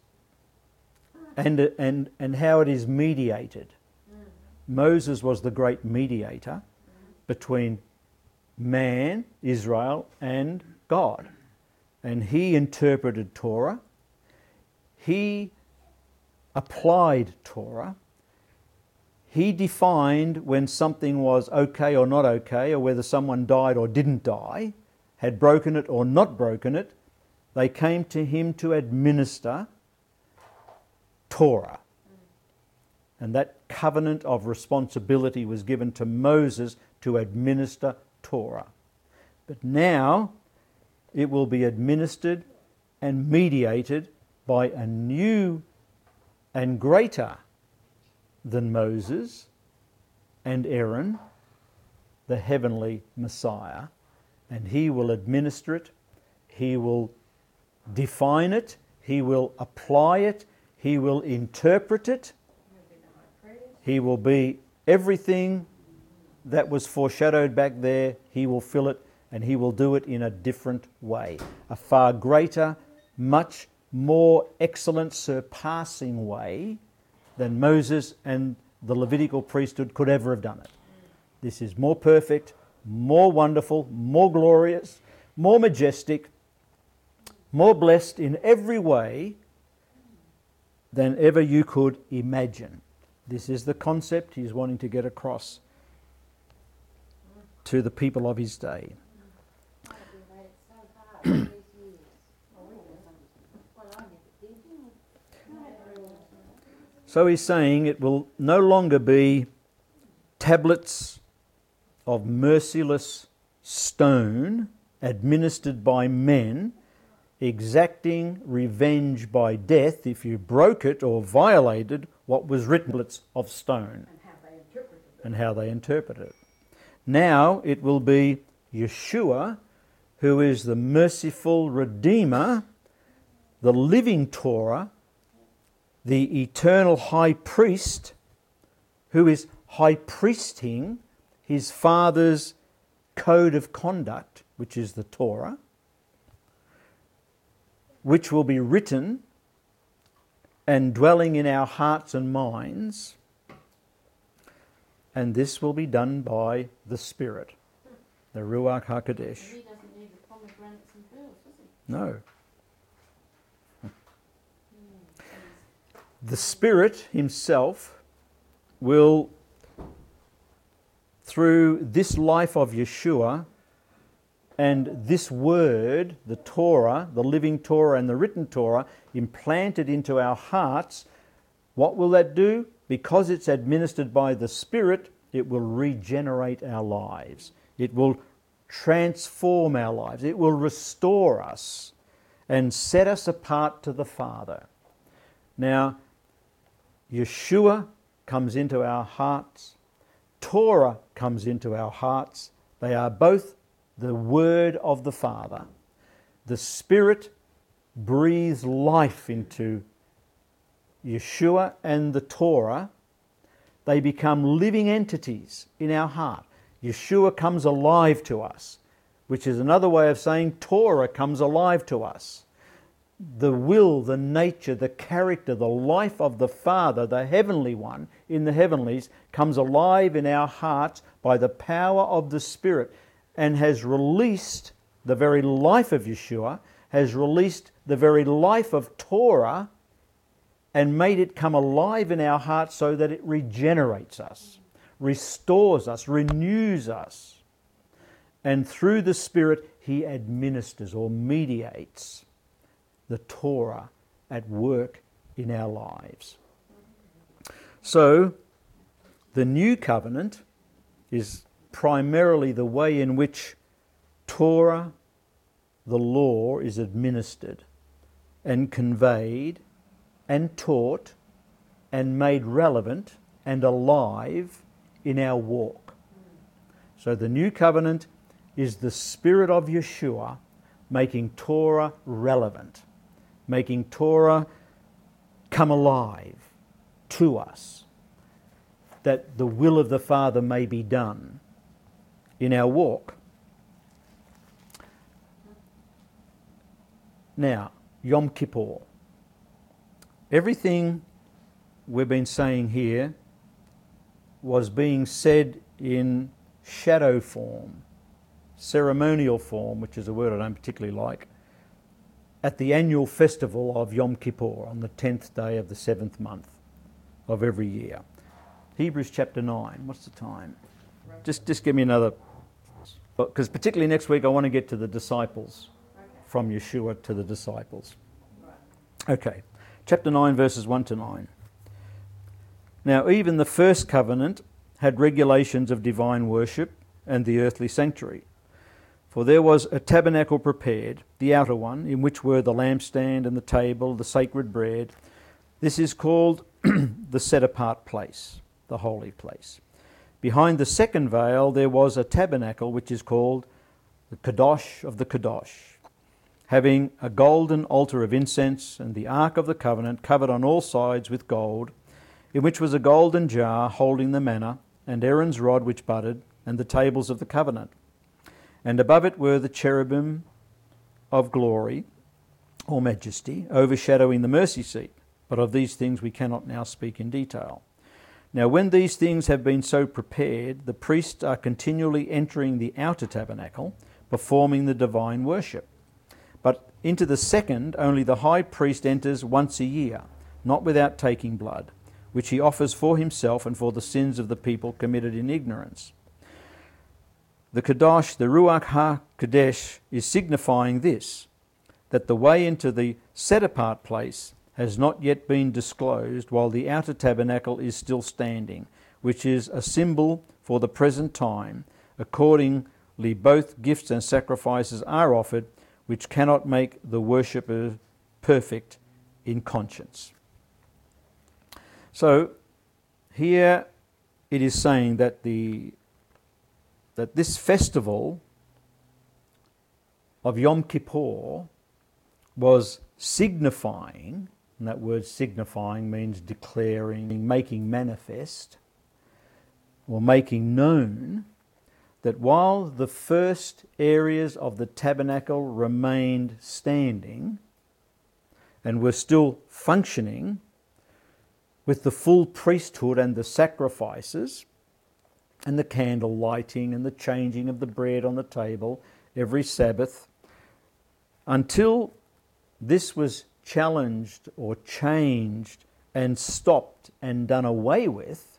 And how it is mediated. Moses was the great mediator between man, Israel, and God. And he interpreted Torah. He applied Torah. He defined when something was okay or not okay, or whether someone died or didn't die, had broken it or not broken it. They came to him to administer Torah. And that covenant of responsibility was given to Moses to administer Torah. But now it will be administered and mediated by a new and greater than Moses and Aaron, the heavenly Messiah. And he will administer it, he will define it, he will apply it, he will interpret it. He will be everything that was foreshadowed back there. He will fill it, and he will do it in a different way. A far greater, much more excellent, surpassing way than Moses and the Levitical priesthood could ever have done it. This is more perfect, more wonderful, more glorious, more majestic, more blessed in every way than ever you could imagine. This is the concept he's wanting to get across to the people of his day. I've been made it so hard all these years. Well, I never did. So he's saying it will no longer be tablets of merciless stone administered by men, exacting revenge by death if you broke it or violated what was written, tablets of stone, and how they interpreted it. Now it will be Yeshua, who is the merciful Redeemer, the living Torah, the eternal high priest, who is high priesting his Father's code of conduct, which is the Torah, which will be written and dwelling in our hearts and minds, and this will be done by the Spirit, the Ruach HaKodesh. He doesn't need the pomegranates and pearls, does he? No. The Spirit himself will, through this life of Yeshua and this word, the Torah, the living Torah and the written Torah, implanted into our hearts, what will that do? Because it's administered by the Spirit, it will regenerate our lives. It will transform our lives. It will restore us and set us apart to the Father. Now, Yeshua comes into our hearts. Torah comes into our hearts. They are both the word of the Father. The Spirit breathes life into Yeshua and the Torah. They become living entities in our heart. Yeshua comes alive to us, which is another way of saying Torah comes alive to us. The will, the nature, the character, the life of the Father, the Heavenly One in the heavenlies, comes alive in our hearts by the power of the Spirit, and has released the very life of Yeshua, has released the very life of Torah, and made it come alive in our hearts so that it regenerates us, restores us, renews us. And through the Spirit, He administers or mediates the Torah at work in our lives. So, the new covenant is primarily the way in which Torah the law is administered and conveyed and taught and made relevant and alive in our walk. So the new covenant is the Spirit of Yeshua making Torah relevant, making Torah come alive to us, that the will of the Father may be done in our walk. Now, Yom Kippur. Everything we've been saying here was being said in shadow form, ceremonial form, which is a word I don't particularly like, at the annual festival of Yom Kippur on the 10th day of the 7th month of every year. Hebrews chapter 9. What's the time? Just give me another, because particularly next week I want to get to the disciples, from Yeshua to the disciples. Okay, chapter 9 verses 1 to 9. Now even the first covenant had regulations of divine worship and the earthly sanctuary. For there was a tabernacle prepared, the outer one, in which were the lampstand and the table, the sacred bread. This is called the set-apart place, the holy place. Behind the second veil there was a tabernacle which is called the Kadosh of the Kadosh, having a golden altar of incense and the ark of the covenant covered on all sides with gold, in which was a golden jar holding the manna and Aaron's rod which budded and the tables of the covenant. And above it were the cherubim of glory or majesty, overshadowing the mercy seat. But of these things we cannot now speak in detail. Now when these things have been so prepared, the priests are continually entering the outer tabernacle, performing the divine worship. But into the second only the high priest enters once a year, not without taking blood, which he offers for himself and for the sins of the people committed in ignorance. The Kadosh, the Ruach HaKodesh, is signifying this, that the way into the set-apart place has not yet been disclosed while the outer tabernacle is still standing, which is a symbol for the present time. Accordingly, both gifts and sacrifices are offered, which cannot make the worshipper perfect in conscience. So, here it is saying that this festival of Yom Kippur was signifying, and that word signifying means declaring, making manifest, or making known, that while the first areas of the tabernacle remained standing and were still functioning with the full priesthood and the sacrifices, and the candle lighting and the changing of the bread on the table every Sabbath, until this was challenged or changed and stopped and done away with,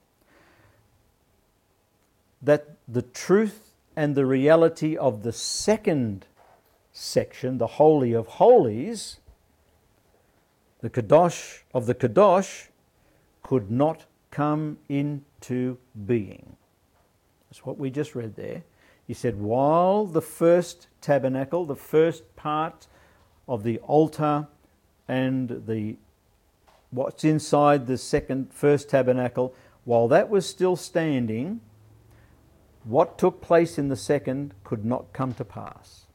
that the truth and the reality of the second section, the Holy of Holies, the Kadosh of the Kadosh, could not come into being. That's what we just read there. He said, while the first tabernacle, the first part of the altar and what's inside the first tabernacle, while that was still standing, what took place in the second could not come to pass.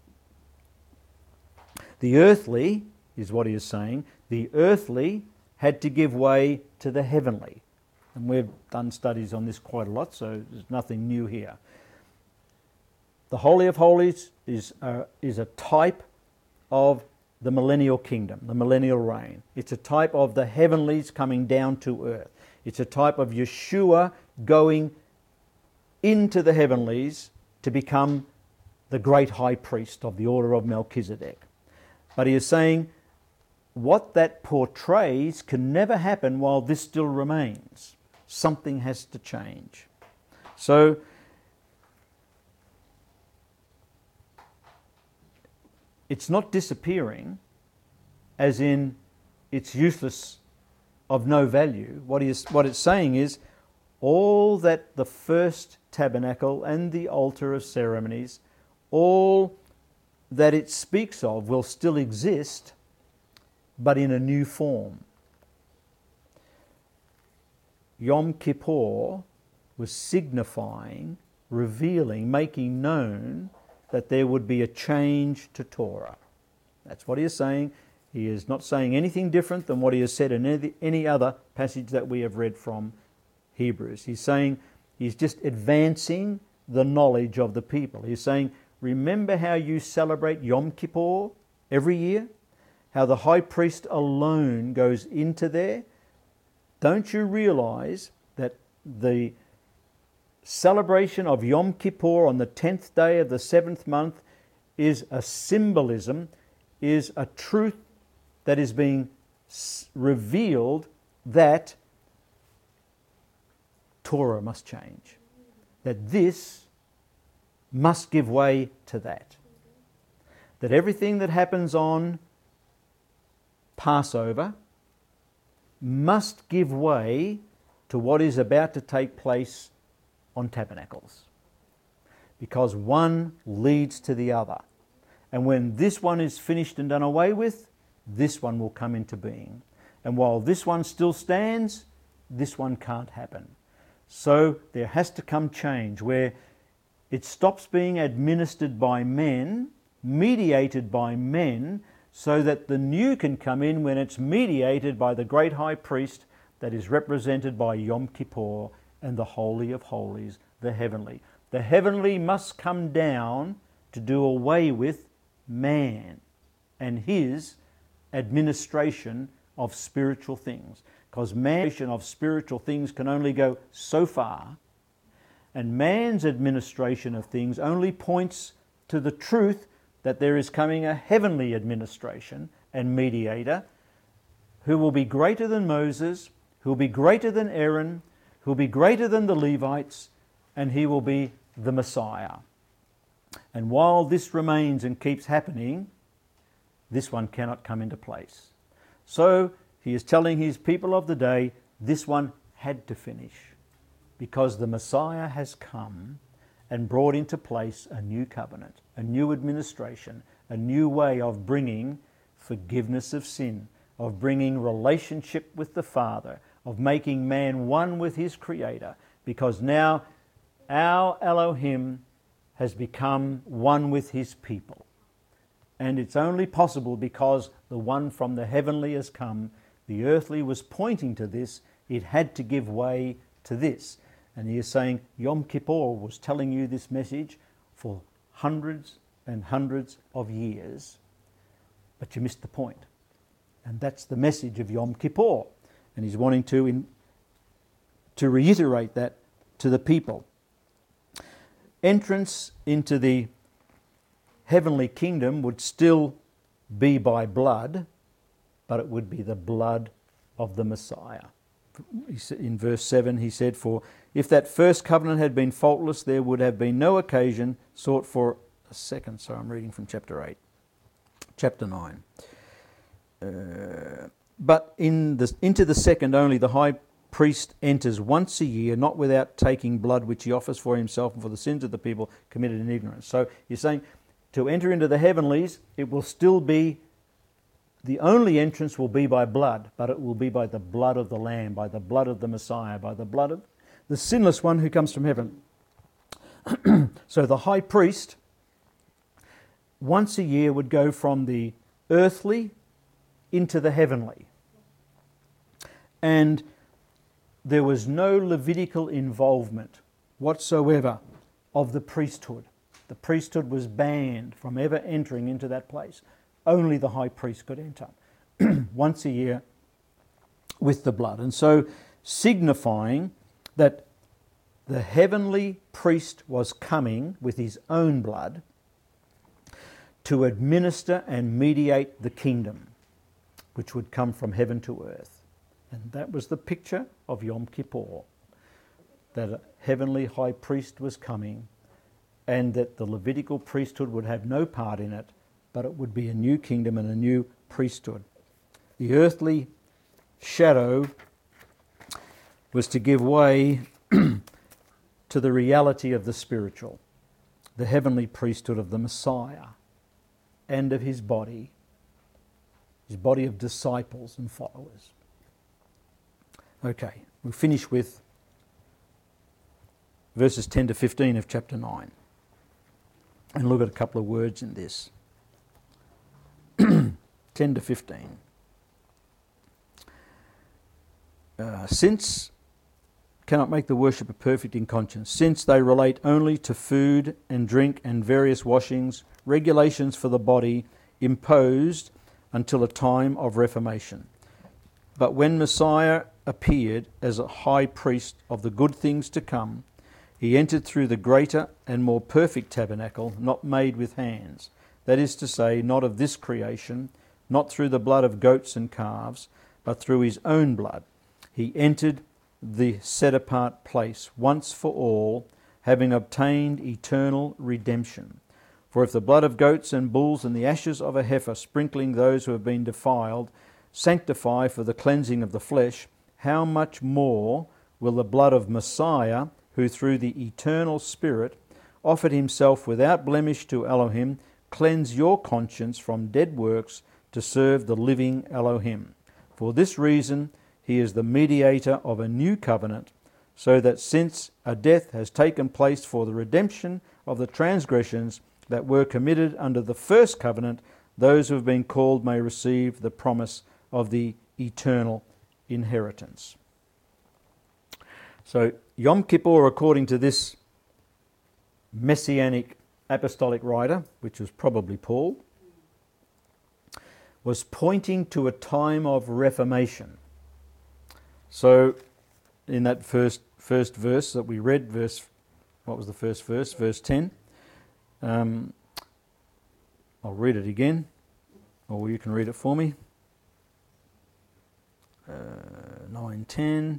The earthly, is what he is saying, the earthly had to give way to the heavenly. And we've done studies on this quite a lot, so there's nothing new here. The Holy of Holies is a type of the millennial kingdom, the millennial reign. It's a type of the heavenlies coming down to earth. It's a type of Yeshua going into the heavenlies to become the great high priest of the order of Melchizedek. But he is saying what that portrays can never happen while this still remains. Something has to change. So, it's not disappearing, as in it's useless, of no value. What it's saying is, all that the first tabernacle and the altar of ceremonies, all that it speaks of will still exist, but in a new form. Yom Kippur was signifying, revealing, making known that there would be a change to Torah. That's what he is saying. He is not saying anything different than what he has said in any other passage that we have read from Hebrews. He's saying, he's just advancing the knowledge of the people. He's saying, remember how you celebrate Yom Kippur every year? How the high priest alone goes into there? Don't you realize that the celebration of Yom Kippur on the 10th day of the 7th month is a symbolism, is a truth that is being revealed that Torah must change, that this must give way to that, that everything that happens on Passover must give way to what is about to take place on Tabernacles, because one leads to the other. And when this one is finished and done away with, this one will come into being. And while this one still stands, this one can't happen. So there has to come change where it stops being administered by men, mediated by men, so that the new can come in when it's mediated by the great high priest that is represented by Yom Kippur and the Holy of Holies, the heavenly. The heavenly must come down to do away with man and his administration of spiritual things, because man's of spiritual things can only go so far, and man's administration of things only points to the truth that there is coming a heavenly administration and mediator who will be greater than Moses, who will be greater than Aaron, who will be greater than the Levites, and he will be the Messiah. And while this remains and keeps happening, this one cannot come into place. So he is telling his people of the day, this one had to finish, because the Messiah has come and brought into place a new covenant, a new administration, a new way of bringing forgiveness of sin, of bringing relationship with the Father, of making man one with his Creator, because now our Elohim has become one with his people. And it's only possible because the one from the heavenly has come. The earthly was pointing to this. It had to give way to this. And he is saying, Yom Kippur was telling you this message for hundreds and hundreds of years, but you missed the point. And that's the message of Yom Kippur. And he's wanting to reiterate that to the people. Entrance into the heavenly kingdom would still be by blood, but it would be the blood of the Messiah. In verse 7 he said, for if that first covenant had been faultless, there would have been no occasion sought for a second. So I'm reading from chapter 8. Chapter 9. But into the second only the high priest enters once a year, not without taking blood which he offers for himself and for the sins of the people committed in ignorance. So you're saying to enter into the heavenlies, it will still be, the only entrance will be by blood, but it will be by the blood of the Lamb, by the blood of the Messiah, by the blood of the sinless one who comes from heaven. So the high priest once a year would go from the earthly into the heavenly. And there was no Levitical involvement whatsoever of the priesthood. The priesthood was banned from ever entering into that place. Only the high priest could enter once a year with the blood. And so signifying that the heavenly priest was coming with his own blood to administer and mediate the kingdom, which would come from heaven to earth. And that was the picture of Yom Kippur, that a heavenly high priest was coming and that the Levitical priesthood would have no part in it, but it would be a new kingdom and a new priesthood. The earthly shadow was to give way to the reality of the spiritual, the heavenly priesthood of the Messiah. and of his body of disciples and followers. Okay, we'll finish with verses 10 to 15 of chapter 9 and look at a couple of words in this. 10 to 15. Since cannot make the worshipper perfect in conscience, since they relate only to food and drink and various washings, regulations for the body imposed until a time of reformation. But when Messiah appeared as a high priest of the good things to come, he entered through the greater and more perfect tabernacle, not made with hands, that is to say, not of this creation, not through the blood of goats and calves, but through his own blood. He entered the set-apart place once for all, having obtained eternal redemption. For if the blood of goats and bulls and the ashes of a heifer, sprinkling those who have been defiled, sanctify for the cleansing of the flesh, how much more will the blood of Messiah, who through the eternal Spirit offered himself without blemish to Elohim, cleanse your conscience from dead works to serve the living Elohim. For this reason he is the mediator of a new covenant, so that since a death has taken place for the redemption of the transgressions that were committed under the first covenant, those who have been called may receive the promise of the eternal inheritance. So Yom Kippur, according to this messianic apostolic writer, which was probably Paul, was pointing to a time of reformation. So in that first verse that we read, what was the first verse? Verse 10. I'll read it again, or you can read it for me. 9:10.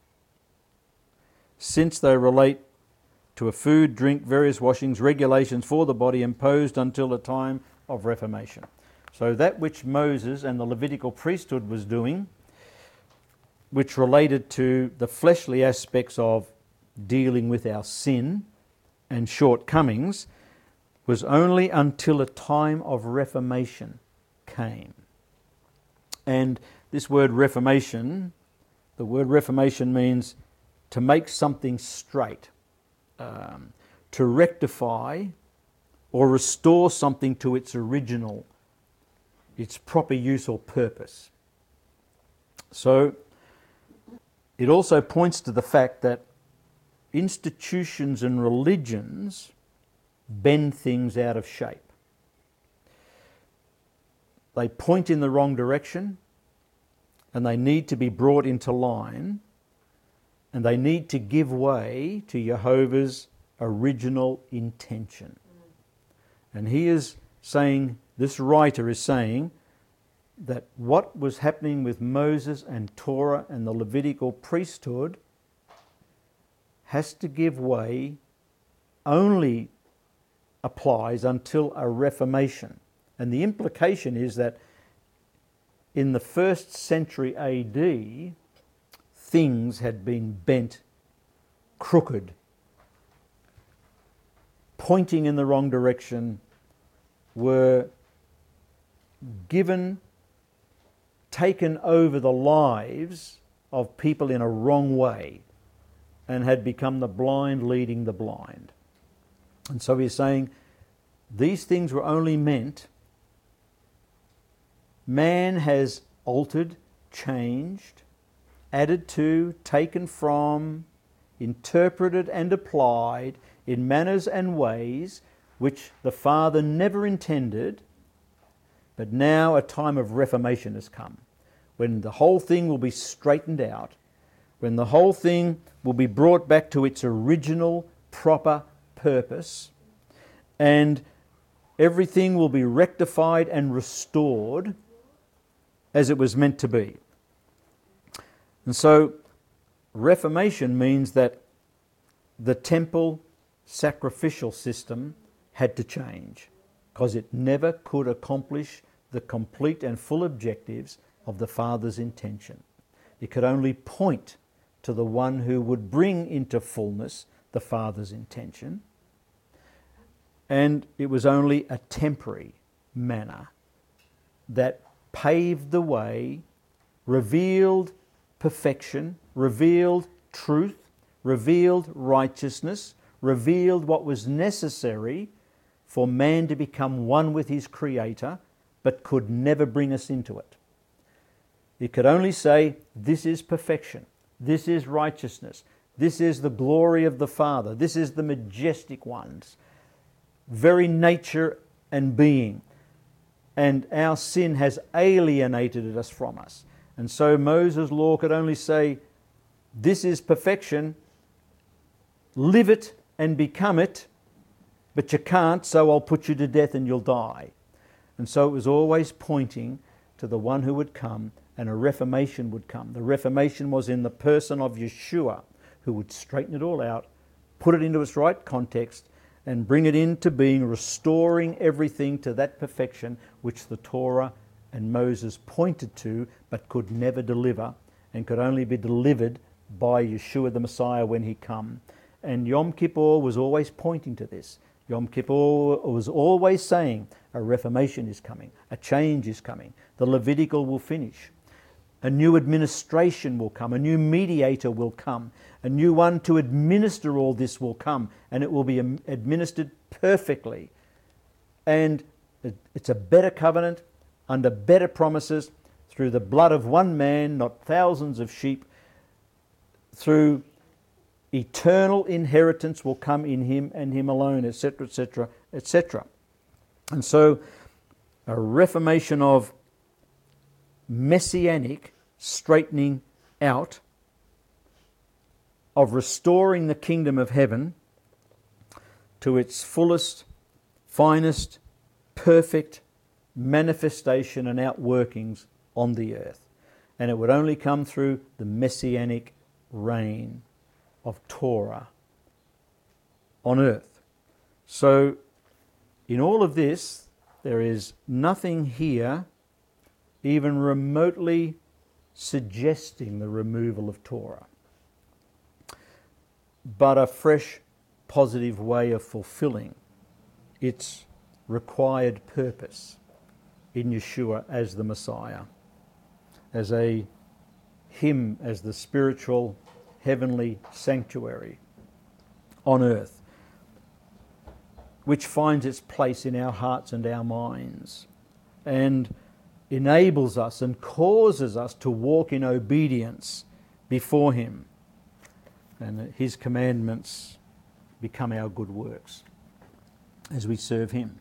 Since they relate to a food, drink, various washings, regulations for the body imposed until a time of reformation. So that which Moses and the Levitical priesthood was doing, which related to the fleshly aspects of dealing with our sin and shortcomings, was only until a time of reformation came. And this word reformation, the word reformation means to make something straight, to rectify or restore something to its original, its proper use or purpose. So it also points to the fact that institutions and religions bend things out of shape. They point in the wrong direction, and they need to be brought into line, and they need to give way to Jehovah's original intention. And he is saying, this writer is saying, that what was happening with Moses and Torah and the Levitical priesthood has to give way, only applies until a reformation. And the implication is that in the 1st century AD, things had been bent crooked, pointing in the wrong direction, were taken over the lives of people in a wrong way, and had become the blind leading the blind. And so he's saying these things were only meant, man has altered, changed, added to, taken from, interpreted and applied in manners and ways which the Father never intended, but now a time of reformation has come, when the whole thing will be straightened out, when the whole thing will be brought back to its original proper purpose, and everything will be rectified and restored as it was meant to be. And so reformation means that the temple sacrificial system had to change, because it never could accomplish the complete and full objectives of the Father's intention. It could only point to the one who would bring into fullness the Father's intention, and it was only a temporary manner that paved the way, revealed perfection, revealed truth, revealed righteousness, revealed what was necessary for man to become one with his Creator, but could never bring us into it. It could only say, this is perfection, this is righteousness, this is the glory of the Father, this is the majestic one's very nature and being. And our sin has alienated us from us. And so Moses' law could only say, this is perfection, live it and become it, but you can't, so I'll put you to death and you'll die. And so it was always pointing to the one who would come, and a reformation would come. The reformation was in the person of Yeshua, who would straighten it all out, put it into its right context, and bring it into being, restoring everything to that perfection which the Torah and Moses pointed to, but could never deliver, and could only be delivered by Yeshua the Messiah when he come. And Yom Kippur was always pointing to this. Yom Kippur was always saying a reformation is coming, a change is coming, the Levitical will finish, a new administration will come, a new mediator will come, a new one to administer all this will come, and it will be administered perfectly. And it's a better covenant, under better promises, through the blood of one man, not thousands of sheep, through eternal inheritance will come in him and him alone, etc., etc., etc. And so a reformation of messianic straightening out, of restoring the kingdom of heaven to its fullest, finest, perfect manifestation and outworkings on the earth. And it would only come through the messianic reign of Torah on earth. So in all of this, there is nothing here even remotely suggesting the removal of Torah, but a fresh, positive way of fulfilling its required purpose in Yeshua as the Messiah, as him as the spiritual heavenly sanctuary on earth, which finds its place in our hearts and our minds and enables us and causes us to walk in obedience before him, and his commandments become our good works as we serve him.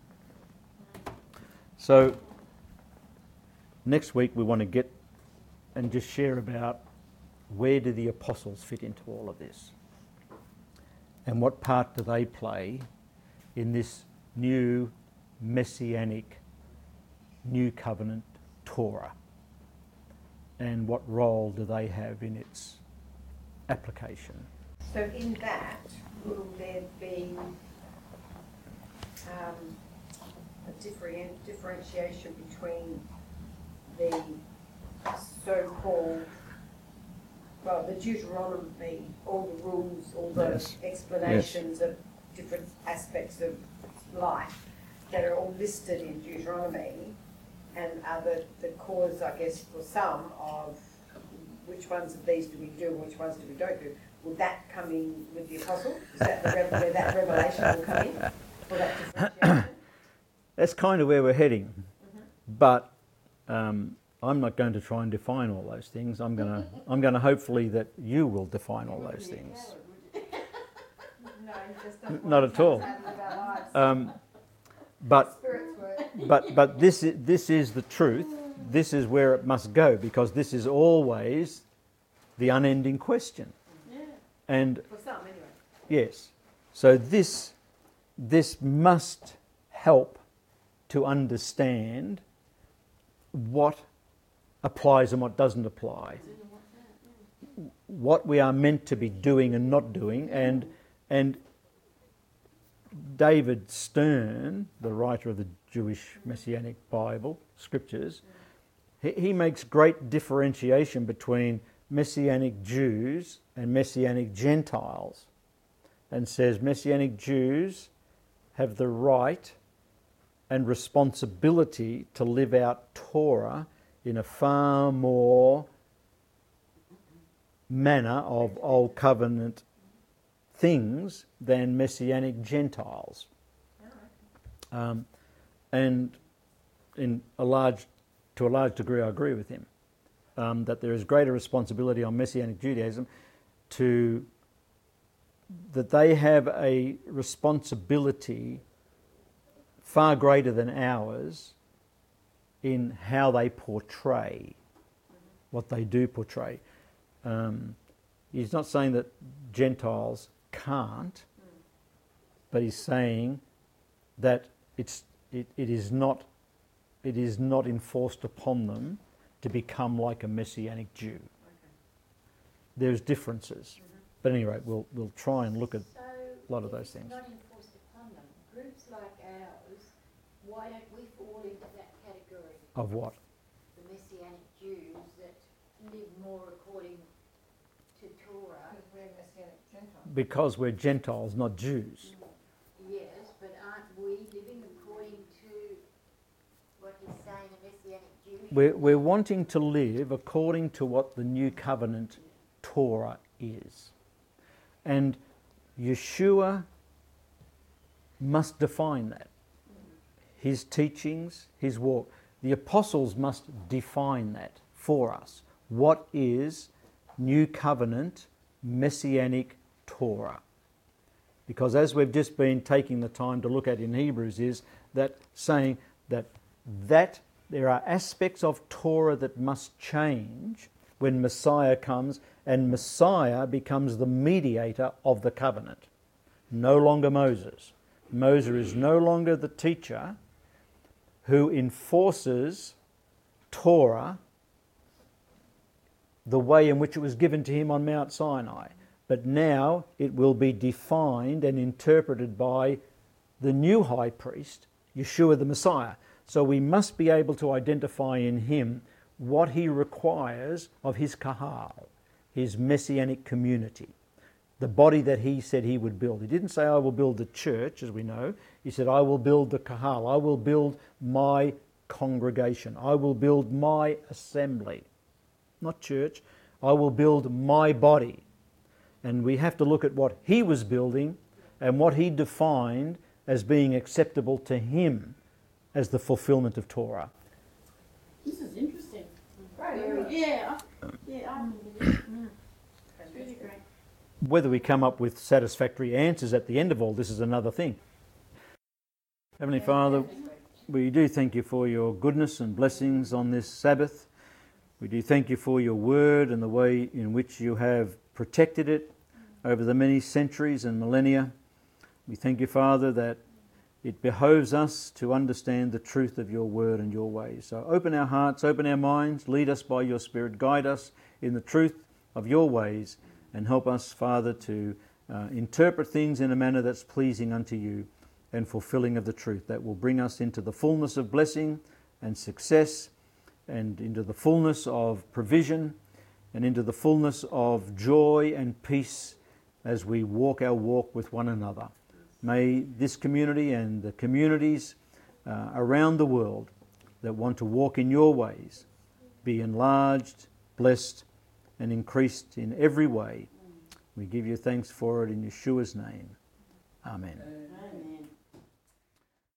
So next week we want to get and just share about where do the apostles fit into all of this, and what part do they play in this new messianic new covenant Torah, and what role do they have in its application. So in that, will there be a differentiation between the so-called, well, the Deuteronomy, all the rules, all the Yes. explanations of different aspects of life that are all listed in Deuteronomy, and are the cause, I guess, for some of which ones of these do we do and which ones do we don't do? Will that come in with the apostle? Is that where that revelation will come in? Or that differentiation? That's kind of where we're heading. But I'm not going to try and define all those things. I'm going to hopefully that you will define all those things. No, just don't Not at all. But this is the truth. This is where it must go, because this is always the unending question. Yeah. And For some, anyway. yes, so this must help to understand what applies and what doesn't apply, what we are meant to be doing and not doing. And David Stern, the writer of the Jewish Messianic Bible, Scriptures, he makes great differentiation between Messianic Jews and Messianic Gentiles, and says Messianic Jews have the right and responsibility to live out Torah in a far more manner of Old Covenant things than Messianic Gentiles. And to a large degree I agree with him, that there is greater responsibility on Messianic Judaism that they have a responsibility far greater than ours in how they portray what they do portray. He's not saying that Gentiles can't, but he's saying that it is not enforced upon them to become like a Messianic Jew. There's differences. But at any rate, we'll try and look at a lot of those things. Not enforced upon them. Groups like ours, why don't we fall into that category? Of what? The Messianic Jews that live more according to Torah. Because we're Messianic Gentiles. Because we're Gentiles, not Jews. Yes, but aren't we living according to what he's saying a Messianic Jew? We're wanting to live according to what the New Covenant Torah is. And Yeshua must define that. His teachings, his walk. The apostles must define that for us. What is New Covenant Messianic Torah? Because as we've just been taking the time to look at in Hebrews, is that saying that there are aspects of Torah that must change when Messiah comes, and Messiah becomes the mediator of the covenant. No longer Moses. Moses is no longer the teacher who enforces Torah the way in which it was given to him on Mount Sinai. But now it will be defined and interpreted by the new high priest, Yeshua the Messiah. So we must be able to identify in him what he requires of his kahal, his messianic community, the body that he said he would build. He didn't say, I will build the church, as we know. He said, I will build the kahal. I will build my congregation. I will build my assembly. Not church. I will build my body. And we have to look at what he was building and what he defined as being acceptable to him as the fulfillment of Torah. This is interesting. Right, isn't it? Yeah, I think it is. It's really great. Whether we come up with satisfactory answers at the end of all this is another thing. Heavenly Father, we do thank you for your goodness and blessings on this Sabbath. We do thank you for your word and the way in which you have protected it over the many centuries and millennia. We thank you, Father, that it behoves us to understand the truth of your word and your ways. So open our hearts, open our minds, lead us by your Spirit, guide us in the truth of your ways, and help us, Father, to interpret things in a manner that's pleasing unto you and fulfilling of the truth that will bring us into the fullness of blessing and success, and into the fullness of provision, and into the fullness of joy and peace as we walk our walk with one another. May this community and the communities around the world that want to walk in your ways be enlarged, blessed, and increased in every way. We give you thanks for it in Yeshua's name. Amen. Amen.